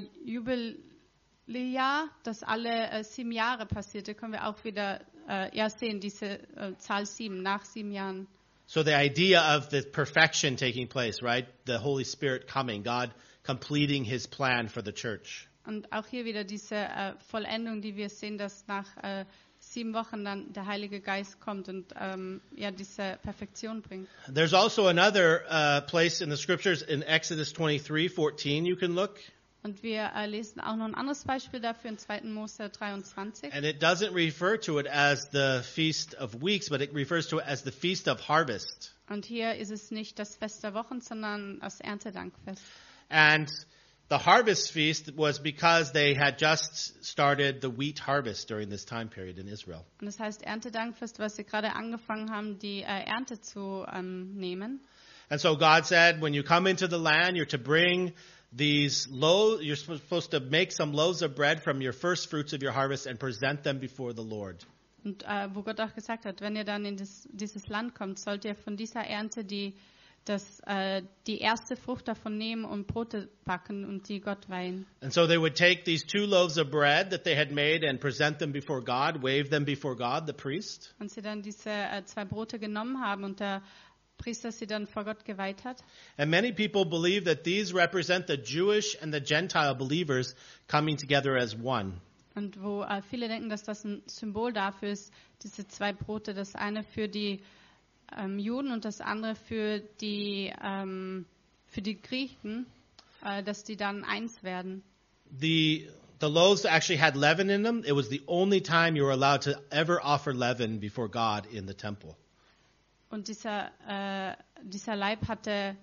Jubiläejahr, das alle äh, sieben Jahre passierte, können wir auch wieder äh, ja, sehen, diese äh, Zahl sieben, nach sieben Jahren. So the idea of the perfection taking place, right? The Holy Spirit coming, God completing his plan for the church. Und auch hier wieder diese äh, Vollendung, die wir sehen, dass nach äh, sieben Wochen dann der Heilige Geist kommt und ähm, ja diese Perfektion bringt. There's also another uh, place in the scriptures in Exodus twenty-three fourteen you can look. Und wir äh, lesen auch noch ein anderes Beispiel dafür in zweiten Mose dreiundzwanzig. And it doesn't refer to it as the Feast of Weeks, but it refers to it as the Feast of Harvest. Und hier ist es nicht das Fest der Wochen, sondern das Erntedankfest. And the harvest feast was because they had just started the wheat harvest during this time period in Israel. Und das heißt Erntedankfest, weil sie gerade angefangen haben, die äh, Ernte zu ähm, nehmen. And so God said, when you come into the land, you're to bring these loaves, you're supposed to make some loaves of bread from your first fruits of your harvest and present them before the Lord. Und äh, wo Gott auch gesagt hat, wenn ihr dann in das, dieses Land kommt, sollt ihr von dieser Ernte die, das, äh, die erste Frucht davon nehmen und Brote backen und die Gott weihen. And so they would take these two loaves of bread that they had made and present them before God, wave them before God, the priest. Und sie dann diese äh, zwei Brote genommen haben und der Priester sie dann vor Gott geweiht hat. And many people believe that these represent the Jewish and the Gentile believers coming together as one. Und wo äh, viele denken, dass das ein Symbol dafür ist, diese zwei Brote, das eine für die ähm, Juden und das andere für die, ähm, für die Griechen, äh, dass die dann eins werden. the the loaves actually had leaven in them. It was the only time you were allowed to ever offer leaven before God in the temple. Und dieser, äh, dieser Leib hatte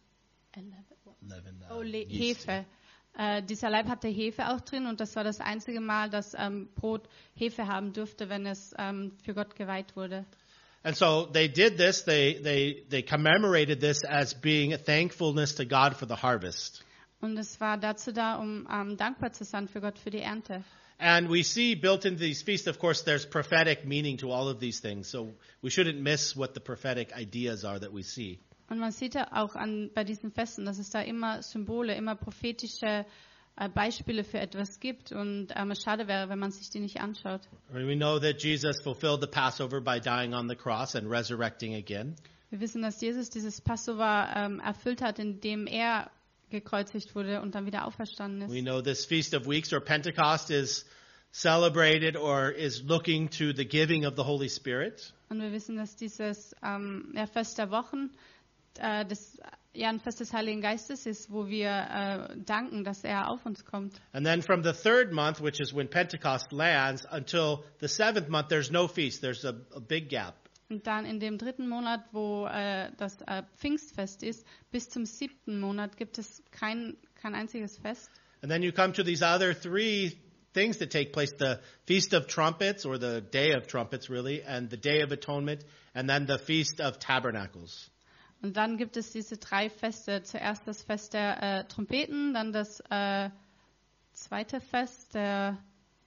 Leaven, uh, oh, Le yeast. Hefe. Äh, dieser Leib hatte Hefe auch drin und das war das einzige Mal, dass ähm, Brot Hefe haben durfte, wenn es ähm, für Gott geweiht wurde. And so they did this. They they they commemorated this as being a thankfulness to God for the harvest. Und es war dazu da, um ähm, dankbar zu sein für Gott für die Ernte. And we see built into these feasts, of course, there's prophetic meaning to all of these things. So we shouldn't miss what the prophetic ideas are that we see. Und man sieht ja auch an, bei diesen Festen, dass es da immer Symbole, immer prophetische äh, Beispiele für etwas gibt. Und ähm, es schade wäre, wenn man sich die nicht anschaut. I mean, we know that Jesus fulfilled the Passover by dying on the cross and resurrecting again. Wir wissen, dass Jesus dieses Passover ähm, erfüllt hat, indem er gekreuzigt wurde und dann wieder auferstanden We ist. know this Feast of Weeks or Pentecost is celebrated or is looking to the giving of the Holy Spirit. Und wir wissen, dass dieses ähm, ja, Fest der Wochen äh, das, ja, ein Fest des Heiligen Geistes ist, wo wir äh, danken, dass er auf uns kommt. And then from the third month, which is when Pentecost lands, until the seventh month, there's no feast. There's a, a big gap. Und dann in dem dritten Monat, wo äh, das äh, Pfingstfest ist, bis zum siebten Monat gibt es kein, kein einziges Fest. And then you come to these other three things that take place, the Feast of Trumpets, or the Day of Trumpets, really, and the Day of Atonement, and then the Feast of Tabernacles. Und dann gibt es diese drei Feste. Zuerst das Fest der äh, Trompeten, dann das äh, zweite Fest der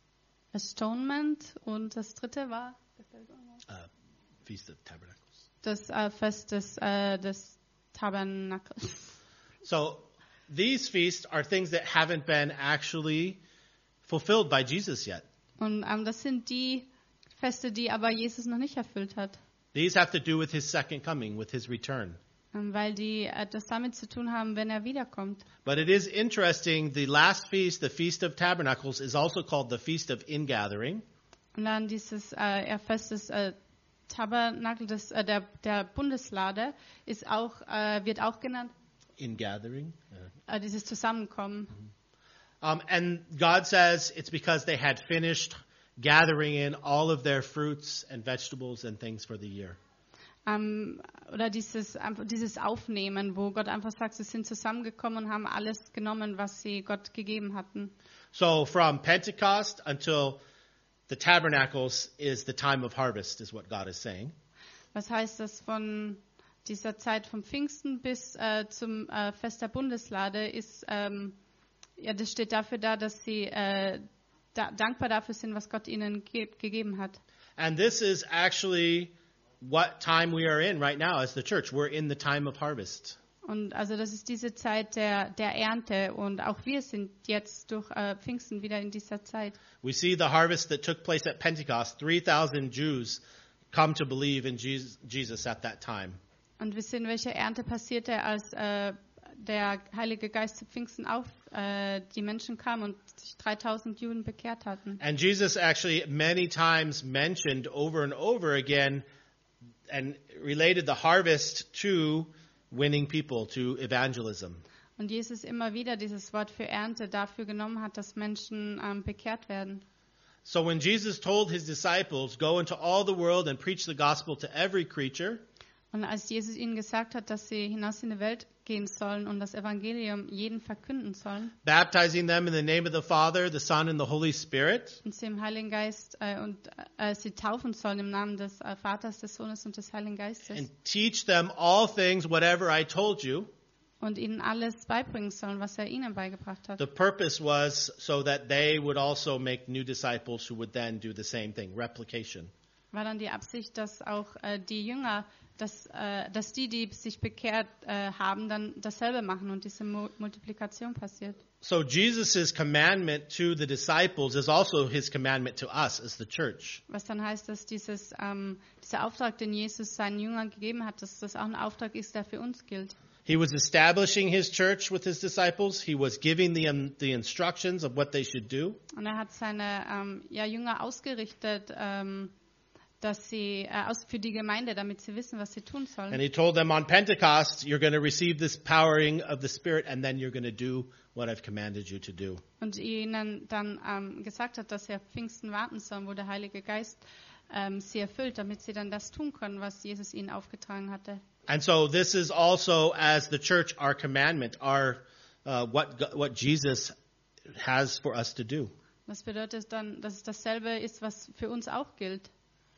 Atonement und das dritte war Uh, Feast of Tabernacles. das äh, Fest des, äh, des Tabernakels. So these feasts are things that haven't been actually fulfilled by Jesus yet. Und ähm, das sind die Feste, die aber Jesus noch nicht erfüllt hat, These have to do with his second coming, with his return. ähm, weil die etwas damit zu tun haben, wenn er wiederkommt. But it is interesting, the last feast, the Feast of Tabernacles, is also called the Feast of Ingathering. Und dann dieses äh, ja, Fest des äh, Tabernakel, des, äh, der, der Bundeslade, ist auch, äh, wird auch genannt, Ingathering. Uh, äh, dieses Zusammenkommen. Um, and God says it's because they had finished gathering in all of their fruits and vegetables and things for the year. Ähm, oder dieses, einfach dieses Aufnehmen, wo Gott einfach sagt, sie sind zusammengekommen und haben alles genommen, was sie Gott gegeben hatten. So from Pentecost until the tabernacles is the time of harvest, is what God is saying. Was heißt das von dieser Zeit vom Pfingsten bis äh, zum äh, Fest der Bundeslade ist, ähm, ja, das steht dafür da, dass sie äh, da, dankbar dafür sind, was Gott ihnen ge gegeben hat. And this is actually what time we are in right now as the church. We're in the time of harvest. Und also das ist diese Zeit der, der Ernte und auch wir sind jetzt durch äh, Pfingsten wieder in dieser Zeit. We see the harvest that took place at Pentecost. three thousand Jews come to believe in Jesus, Jesus at that time. Und wir sehen, welche Ernte passierte, als äh, der Heilige Geist zu Pfingsten auf äh, die Menschen kam und sich dreitausend Juden bekehrt hatten. And Jesus actually many times mentioned over and over again and related the harvest to winning people, to evangelism. Und Jesus immer wieder dieses Wort für Ernte dafür genommen hat, dass Menschen ähm, bekehrt werden. So when Jesus told his disciples, go into all the world and preach the gospel to every creature, Und als Jesus ihnen gesagt hat, dass sie hinaus in die Welt gehen sollen und das Evangelium jeden verkünden sollen, baptizing them in the name of the Father, the Son, and the Holy Spirit, und sie im Heiligen Geist äh, und äh, sie taufen sollen im Namen des äh, Vaters, des Sohnes und des Heiligen Geistes and teach them all things, whatever I told you, und ihnen alles beibringen sollen, was er ihnen beigebracht hat. the purpose was so that they would also make new disciples who would then do the same thing, replication. War dann die Absicht, dass auch äh, die Jünger, dass, äh, dass die, die sich bekehrt äh, haben, dann dasselbe machen und diese Mu Multiplikation passiert. So Jesus' commandment to the disciples is also his commandment to us as the church. Was dann heißt, dass dieses, ähm, dieser Auftrag, den Jesus seinen Jüngern gegeben hat, dass das auch ein Auftrag ist, der für uns gilt. He was establishing his church with his disciples. He was giving them the instructions of what they should do. Und er hat seine ähm, ja, Jünger ausgerichtet, ähm, dass sie äh, aus für die Gemeinde, damit sie wissen, was sie tun sollen. And he told them on Pentecost, you're going to receive this powering of the Spirit, and then you're going to do what I've commanded you to do. Und ihnen dann ähm, gesagt hat, dass sie auf Pfingsten warten sollen, wo der Heilige Geist ähm, sie erfüllt, damit sie dann das tun können, was Jesus ihnen aufgetragen hatte. And so this is also, as the church, our commandment, our uh, what what Jesus has for us to do. Das bedeutet dann, dass es dasselbe ist, was für uns auch gilt.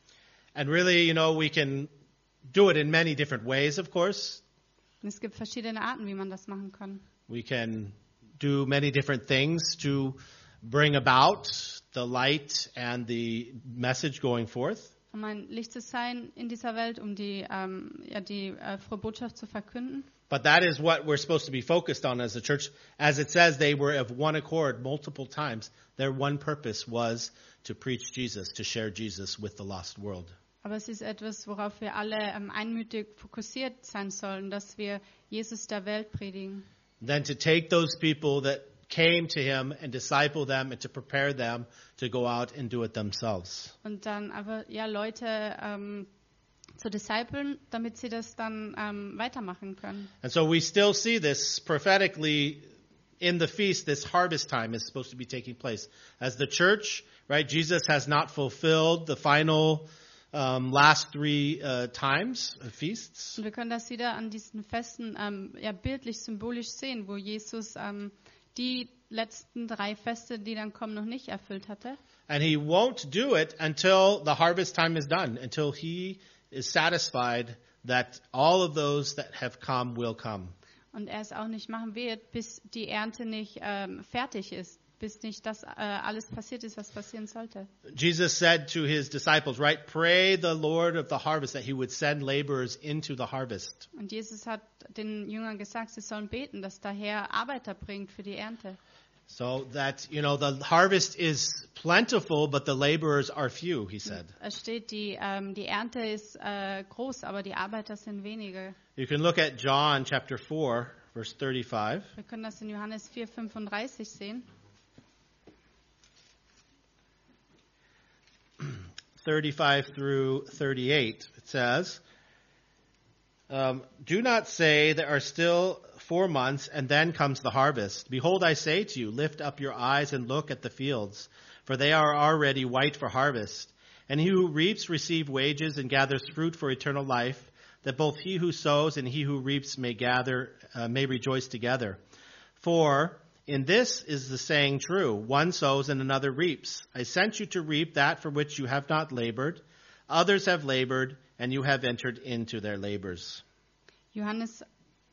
And really, you know, we can do it in many different ways, of course. Und es gibt verschiedene Arten, wie man das machen kann. We can do many different things to bring about the light and the message going forth. Um ein Licht zu sein in dieser Welt, um die, ähm, ja, die äh, frohe Botschaft zu verkünden. But that is what we're supposed to be focused on as a church. As it says, they were of one accord multiple times. Their one purpose was to preach Jesus, to share Jesus with the lost world. Aber es ist etwas, worauf wir alle ähm, einmütig fokussiert sein sollen, dass wir Jesus der Welt predigen. Then to take those people that came to him and disciple them and to prepare them to go out and do it themselves. Und dann aber ja Leute ähm, zu disciplen, damit sie das dann ähm, weitermachen können. And so we still see this prophetically in the feast. This harvest time is supposed to be taking place. As the church, right, Jesus has not fulfilled the final um, last three uh, times of feasts. Und wir können das wieder an diesen Festen ähm, ja bildlich, symbolisch sehen, wo Jesus ähm, die letzten drei Feste, die dann kommen, noch nicht erfüllt hatte. And he won't do it until the harvest time is done, until he is satisfied that all of those that have come will come. Und er es auch nicht machen wird, bis die Ernte nicht ähm, fertig ist, bis nicht das äh, alles passiert ist, was passieren sollte. Jesus said to his disciples, right, pray the Lord of the harvest that he would send laborers into the harvest. Und Jesus hat den Jüngern gesagt, sie sollen beten, dass der Herr Arbeiter bringt für die Ernte. So that, you know, the harvest is plentiful, but the laborers are few, he said. Es steht, die, ähm, die Ernte ist äh, groß, aber die Arbeiter sind wenige. You can look at John chapter four, verse thirty-five. Wir können das in Johannes vier fünfunddreißig sehen. thirty-five through thirty-eight. It says, um, do not say there are still four months and then comes the harvest. Behold, I say to you, lift up your eyes and look at the fields, for they are already white for harvest. And he who reaps receives wages and gathers fruit for eternal life, that both he who sows and he who reaps may gather, uh, may rejoice together. For in this is the saying true, one sows and another reaps. I sent you to reap that for which you have not labored. Others have labored, and you have entered into their labors. Johannes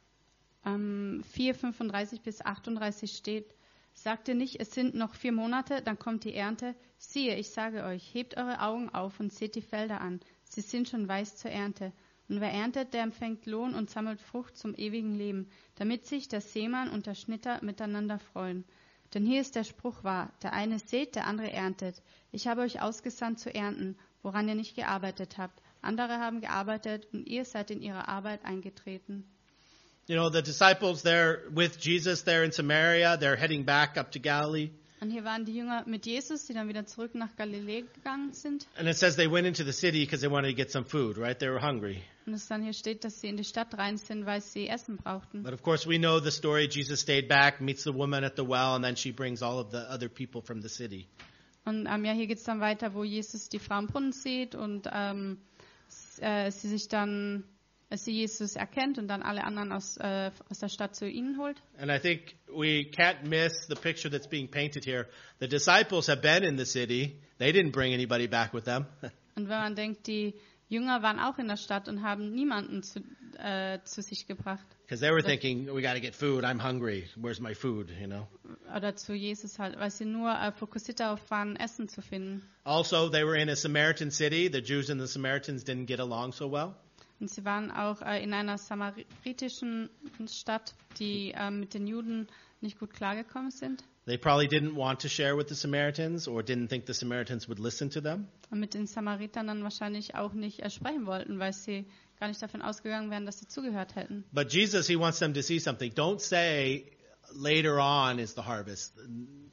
ähm, vier fünfunddreißig bis achtunddreißig steht, sagt ihr nicht, es sind noch vier Monate, dann kommt die Ernte. Siehe, ich sage euch, hebt eure Augen auf und seht die Felder an. Sie sind schon weiß zur Ernte. Und wer erntet, der empfängt Lohn und sammelt Frucht zum ewigen Leben, damit sich der Seemann und der Schnitter miteinander freuen. Denn hier ist der Spruch wahr, der eine sät, der andere erntet. Ich habe euch ausgesandt zu ernten, woran ihr nicht gearbeitet habt. Andere haben gearbeitet und ihr seid in ihre Arbeit eingetreten. You know, the disciples there with Jesus there in Samaria, they're heading back up to Galilee. Und hier waren die Jünger mit Jesus, die dann wieder zurück nach Galiläa gegangen sind. And it says they went into the city because they wanted to get some food, right? They were hungry. Und es dann hier steht, dass sie in die Stadt rein sind, weil sie Essen brauchten. But of course we know the story. Jesus stayed back, meets the woman at the well, and then she brings all of the other people from the city. Und ähm, ja, hier geht es dann weiter, wo Jesus die Frau im Brunnen sieht und ähm, s- äh, sie sich dann, äh, sie Jesus erkennt und dann alle anderen aus, äh, aus der Stadt zu ihnen holt. And I think we can't miss the picture that's being painted here. The disciples have been in the city. They didn't bring anybody back with them. Und wenn man denkt, die Jünger waren auch in der Stadt und haben niemanden zu, äh, zu sich gebracht. Because they were thinking, we got to get food. I'm hungry. Where's my food? You know. Oder zu Jesus halt, weil sie nur äh, fokussiert darauf waren, Essen zu finden. Also, they were in a Samaritan city. The Jews and the Samaritans didn't get along so well. Und sie waren auch äh, in einer samaritischen Stadt, die äh, mit den Juden nicht gut klargekommen sind. They probably didn't want to share with the Samaritans or didn't think the Samaritans would listen to them. Und mit den Samaritern dann wahrscheinlich auch nicht äh, sprechen wollten, weil sie gar nicht davon ausgegangen wären, dass sie zugehört hätten. But Jesus, he wants them to see something. Don't say later on is the harvest.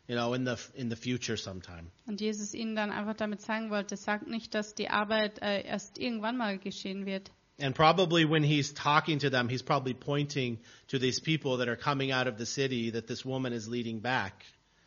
you know, in the in the future sometime. Und Jesus ihnen dann einfach damit sagen wollte, sagt nicht, dass die Arbeit äh, erst irgendwann mal geschehen wird. And probably when he's talking to them, he's probably pointing to these people that are coming out of the city that this woman is leading back.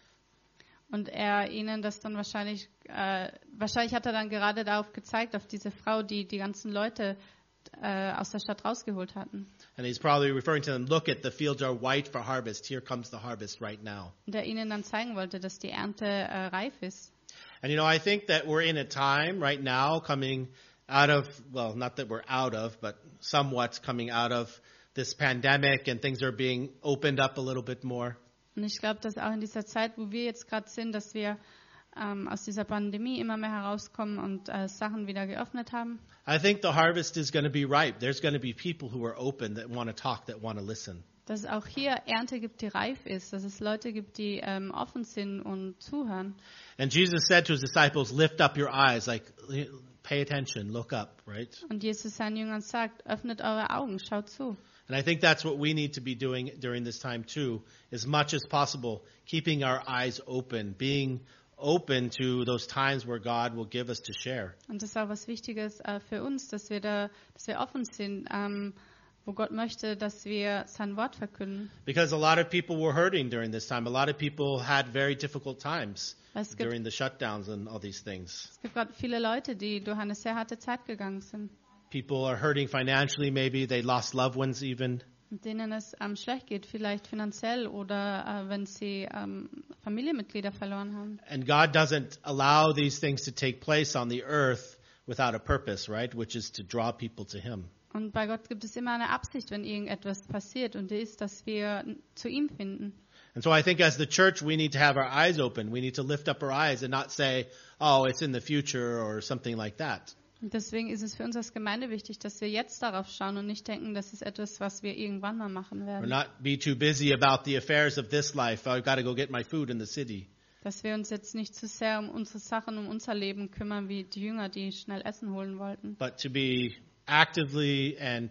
Und er ihnen das dann wahrscheinlich, äh, wahrscheinlich hat er dann gerade darauf gezeigt, auf diese Frau, die die ganzen Leute äh, aus der Stadt rausgeholt hatten. And he's probably referring to them, look at the fields are white for harvest. Here comes the harvest right now. Und er ihnen dann zeigen wollte, dass die Ernte äh, reif ist. And you know, I think that we're in a time right now coming out of, well, not that we're out of, but somewhat coming out of this pandemic and things are being opened up a little bit more. Und ich glaube, dass auch in dieser Zeit, wo wir jetzt gerade sind, dass wir ähm, aus dieser Pandemie immer mehr herauskommen und äh, Sachen wieder geöffnet haben. I think the harvest is going to be ripe. There's going to be people who are open that want to talk, that want to listen. Dass es auch hier Ernte gibt, die reif ist, dass es Leute gibt, die ähm, offen sind und zuhören. And Jesus said to his disciples, lift up your eyes, like pay attention, look up, right? Und Jesus seinen Jüngern sagt, öffnet eure Augen, schaut zu. And I think that's what we need to be doing during this time too, as much as possible, keeping our eyes open, being open to those times where God will give us to share. Und das ist auch was Wichtiges äh, für uns, dass wir da, dass wir offen sind, ähm, wo Gott möchte, dass wir sein Wort verkünden. Because a lot of people were hurting during this time. A lot of people had very difficult times Es gibt, during the shutdowns and all these things. es gibt gerade viele Leute, die durch eine sehr harte Zeit gegangen sind, People are hurting financially maybe. They lost loved ones even. mit denen es ähm, schlecht geht, vielleicht finanziell oder äh, wenn sie ähm, Familienmitglieder verloren haben. And God doesn't allow these things to take place on the earth without a purpose, right? Which is to draw people to Him. Und bei Gott gibt es immer eine Absicht, wenn irgendetwas passiert, und die ist, dass wir zu ihm finden. And so I think as the church, we need to have our eyes open. We need to lift up our eyes and not say, oh, it's in the future or something like that. Und deswegen ist es für uns als Gemeinde wichtig, dass wir jetzt darauf schauen und nicht denken, das ist etwas, was wir irgendwann mal machen Or werden. not be too busy about the affairs of this life. I've got to go get my food in the city. Dass wir uns jetzt nicht zu sehr um unsere Sachen, um unser Leben kümmern, wie die Jünger, die schnell Essen holen wollten. But to be actively and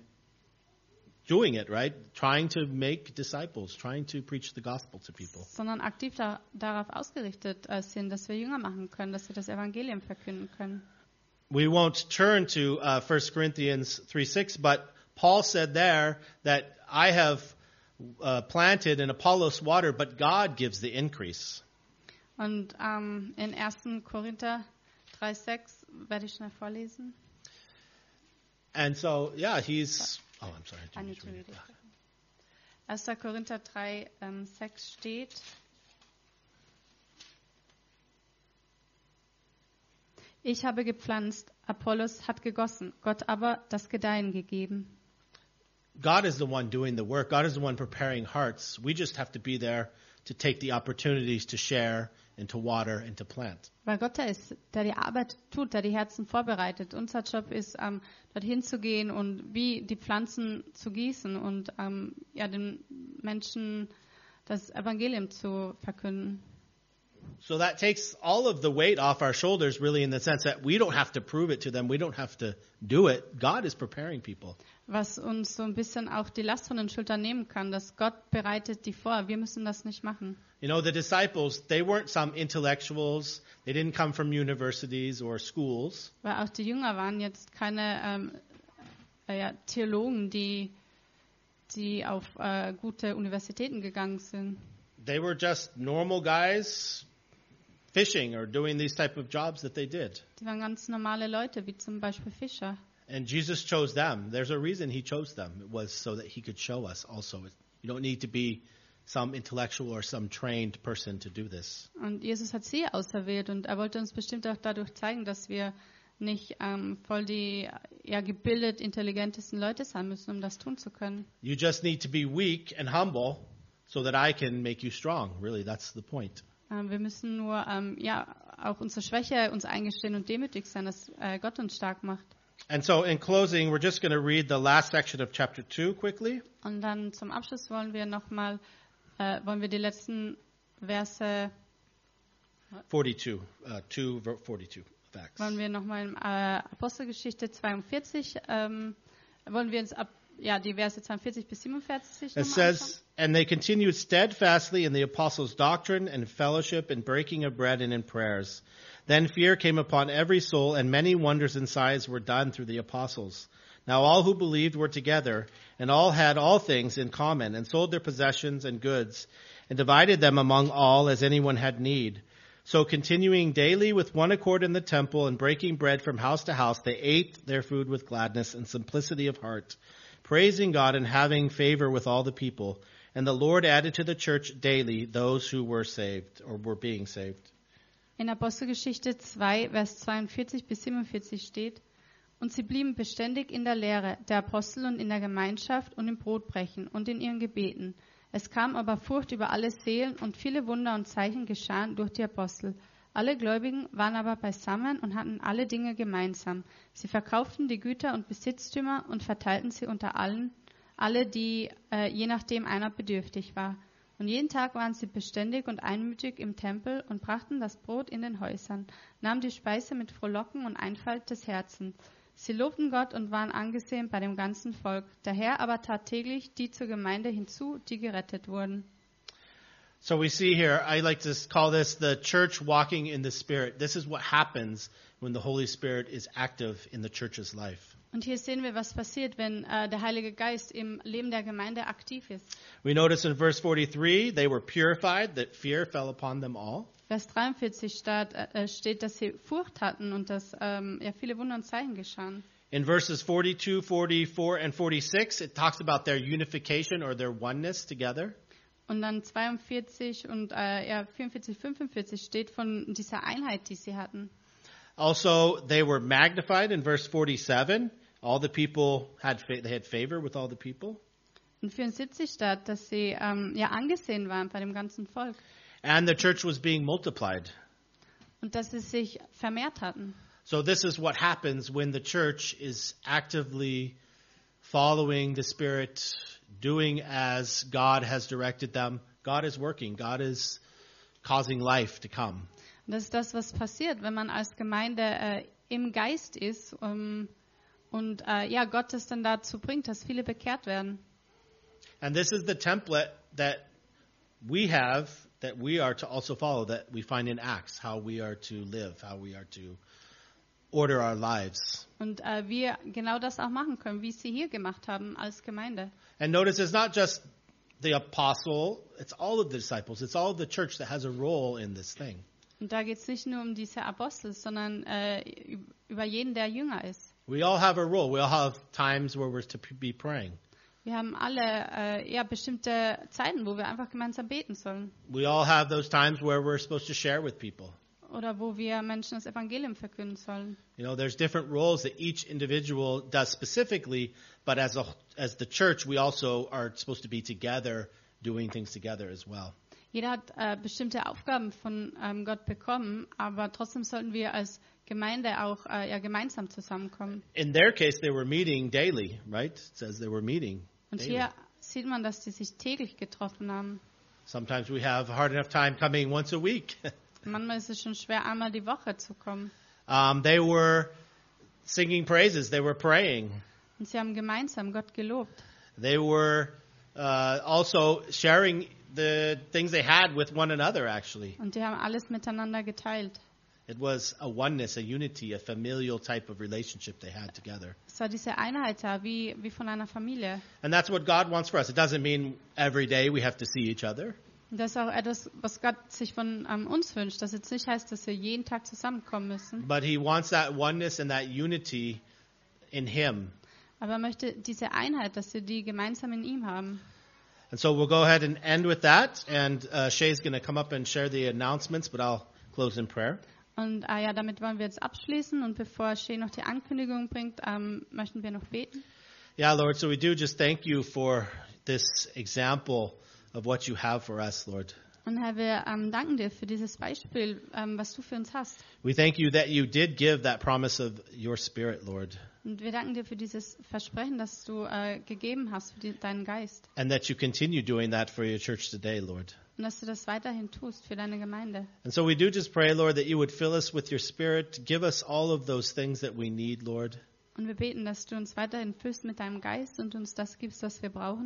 doing it, right? Trying to make disciples, trying to preach the gospel to people. Sondern aktiv da, darauf ausgerichtet äh, sind, dass wir Jünger machen können, dass wir das Evangelium verkünden können. We won't turn to uh, First Corinthians three six, but Paul said there that I have uh, planted and Apollos watered, but God gives the increase. Und ähm, in ersten Korinther drei sechs werde ich schnell vorlesen. And so, yeah, he's... Oh, I'm sorry. I need to read it. erster Korinther drei sechs steht: Ich habe gepflanzt, Apollos hat gegossen, Gott aber das Gedeihen gegeben. God is the one doing the work. God is the one preparing hearts. We just have to be there to take the opportunities to share and to water and to plant. Weil Gott der ist, der die Arbeit tut, der die Herzen vorbereitet. Unser Job ist, ähm, dorthin zu gehen und wie die Pflanzen zu gießen und ähm, ja, den Menschen das Evangelium zu verkünden. So that takes all of the weight off our shoulders, really, in the sense that we don't have to prove it to them. We don't have to do it. God is preparing people. Was uns so ein bisschen auch die Last von den Schultern nehmen kann, dass Gott bereitet die vor. Wir müssen das nicht machen. You know, the disciples, they weren't some intellectuals. They didn't come from universities or schools. Weil auch die Jünger waren jetzt keine ähm, äh, ja, Theologen, die, die auf äh, gute Universitäten gegangen sind. They were just normal guys fishing or doing these type of jobs that they did. Die waren ganz normale Leute, wie zum Beispiel Fischer. And Jesus chose them. There's a reason he chose them. It was so that he could show us also. You don't need to be some intellectual or some trained person to do this. Und Jesus hat sie auserwählt und er wollte uns bestimmt auch dadurch zeigen, dass wir nicht ähm, voll die ja, gebildet, intelligentesten Leute sein müssen, um das tun zu können. You just need to be weak and humble so that I can make you strong. Really, that's the point. Ähm, wir müssen nur ähm, ja auch unsere Schwäche uns eingestehen und demütig sein, dass äh, Gott uns stark macht. And so in closing, we're just going to read the last section of chapter two quickly. Und dann zum Abschluss wollen wir nochmal, äh, wollen wir die letzten Verse, forty-two, uh, two forty-two of Acts. wollen wir nochmal in äh, Apostelgeschichte zweiundvierzig, ähm, wollen wir uns ab, ja, die Verse zweiundvierzig bis siebenundvierzig It nochmal anschauen? says, And they continued steadfastly in the apostles' doctrine and fellowship and breaking of bread and in prayers. Then fear came upon every soul, and many wonders and signs were done through the apostles. Now all who believed were together, and all had all things in common, and sold their possessions and goods, and divided them among all as anyone had need. So continuing daily with one accord in the temple, and breaking bread from house to house, they ate their food with gladness and simplicity of heart, praising God and having favor with all the people. And the Lord added to the church daily those who were saved, or were being saved. In Apostelgeschichte zwei, Vers zweiundvierzig bis siebenundvierzig steht: Und sie blieben beständig in der Lehre der Apostel und in der Gemeinschaft und im Brotbrechen und in ihren Gebeten. Es kam aber Furcht über alle Seelen, und viele Wunder und Zeichen geschahen durch die Apostel. Alle Gläubigen waren aber beisammen und hatten alle Dinge gemeinsam. Sie verkauften die Güter und Besitztümer und verteilten sie unter allen, alle, die äh, je nachdem einer bedürftig war. Und jeden Tag waren sie beständig und einmütig im Tempel und brachten das Brot in den Häusern, nahmen die Speise mit Frohlocken und Einfalt des Herzens. Sie lobten Gott und waren angesehen bei dem ganzen Volk. Der Herr aber tat täglich die zur Gemeinde hinzu, die gerettet wurden. So we see here, I like to call this the church walking in the Spirit. This is what happens when the Holy Spirit is active in the church's life. Und hier sehen wir, was passiert, wenn äh, der Heilige Geist im Leben der Gemeinde aktiv ist. We notice in verse forty-three, they were purified, that fear fell upon them all. Vers dreiundvierzig steht, äh, steht, dass sie Furcht hatten und dass ähm, ja, viele Wunder und Zeichen geschahen. In verses forty-two, forty-four, and forty-six, it talks about their unification or their oneness together. Und dann zweiundvierzig und äh, ja, vierundvierzig, fünfundvierzig steht von dieser Einheit, die sie hatten. Also, they were magnified in verse forty-seven. All the people had fa- they had favor with all the people. Und vierundsiebzig steht, dass sie ähm, ja angesehen waren bei dem ganzen Volk And the church was being multiplied. und dass sie sich vermehrt hatten. So this is what happens when the church is actively following the Spirit, doing as God has directed them. God is working. God is causing life to come. Und das ist das, was passiert, wenn man als Gemeinde äh, im Geist ist um, und äh, ja, Gott es dann dazu bringt, dass viele bekehrt werden. And this is the template that we have, that we are to also follow, that we find in Acts, how we are to live, how we are to order our lives. Und äh, wir genau das auch machen können, wie sie hier gemacht haben als Gemeinde. And notice it's not just the apostle, it's all of the disciples, it's all of the church that has a role in this thing. Und da geht es nicht nur um diese Apostel, sondern äh, über jeden, der Jünger ist. We all have a role. We all have times where we're to be praying. Wir haben alle äh, ja, bestimmte Zeiten, wo wir einfach gemeinsam beten sollen. We all have those times where we're supposed to share with people. Oder wo wir Menschen das Evangelium verkünden sollen. You know, there's different roles that each individual does specifically, but as a, as the church, we also are supposed to be together, doing things together as well. Jeder hat äh, bestimmte Aufgaben von ähm, Gott bekommen, aber trotzdem sollten wir als Gemeinde auch äh, ja, gemeinsam zusammenkommen. In their case, they were meeting daily, right? It says they were meeting Und daily. hier sieht man, dass die sich täglich getroffen haben. Sometimes we have a hard enough time coming once a week. Manchmal ist es schon schwer, einmal die Woche zu kommen. um, they were singing praises. They were praying. Und sie haben gemeinsam Gott gelobt. They were uh, also sharing the things they had with one another, actually. Und die haben alles miteinander geteilt. It was a oneness, a unity, a familial type of relationship they had together. Es war diese Einheit da, wie, wie von einer Familie. And that's what God wants for us. It doesn't mean every day we have to see each other. Und das ist auch etwas, was Gott sich von ähm, uns wünscht. Das jetzt nicht heißt, dass wir jeden Tag zusammenkommen müssen. But he wants that oneness and that unity in him. Aber er möchte diese Einheit, dass wir die gemeinsam in ihm haben. And so we'll go ahead and end with that. And uh, Shay's going to come up and share the announcements, but I'll close in prayer. Und äh, ja, damit wollen wir jetzt abschließen. Und bevor Shay noch die Ankündigung bringt, ähm, möchten wir noch beten. Yeah, Lord, so we do just thank you for this example of what you have for us, Lord. Und Herr, wir ähm, danken dir für dieses Beispiel, ähm, was du für uns hast. We thank you that you did give that promise of your Spirit, Lord, Und wir danken dir für dieses Versprechen, das du äh, gegeben hast für die, deinen Geist. and that you continue doing that for your church today, Lord. Und dass du das weiterhin tust für deine Gemeinde. And so we do just pray, Lord, that you would fill us with your Spirit, give us all of those things that we need, Lord. Und wir beten, dass du uns weiterhin füllst mit deinem Geist und uns das gibst, was wir brauchen.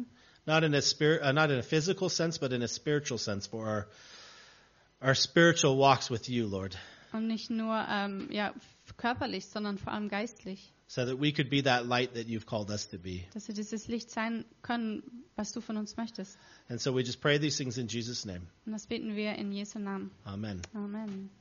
not in a spirit, uh, not in a physical sense, but in a spiritual sense for our our spiritual walks with you, Lord, Und nicht nur ähm, ja, körperlich, sondern vor allem geistlich. so that we could be that light that you've called us to be. Dass wir dieses Licht sein können, was du von uns möchtest. And so we just pray these things in Jesus' name. Und das beten wir in Jesu Namen. Amen. Amen.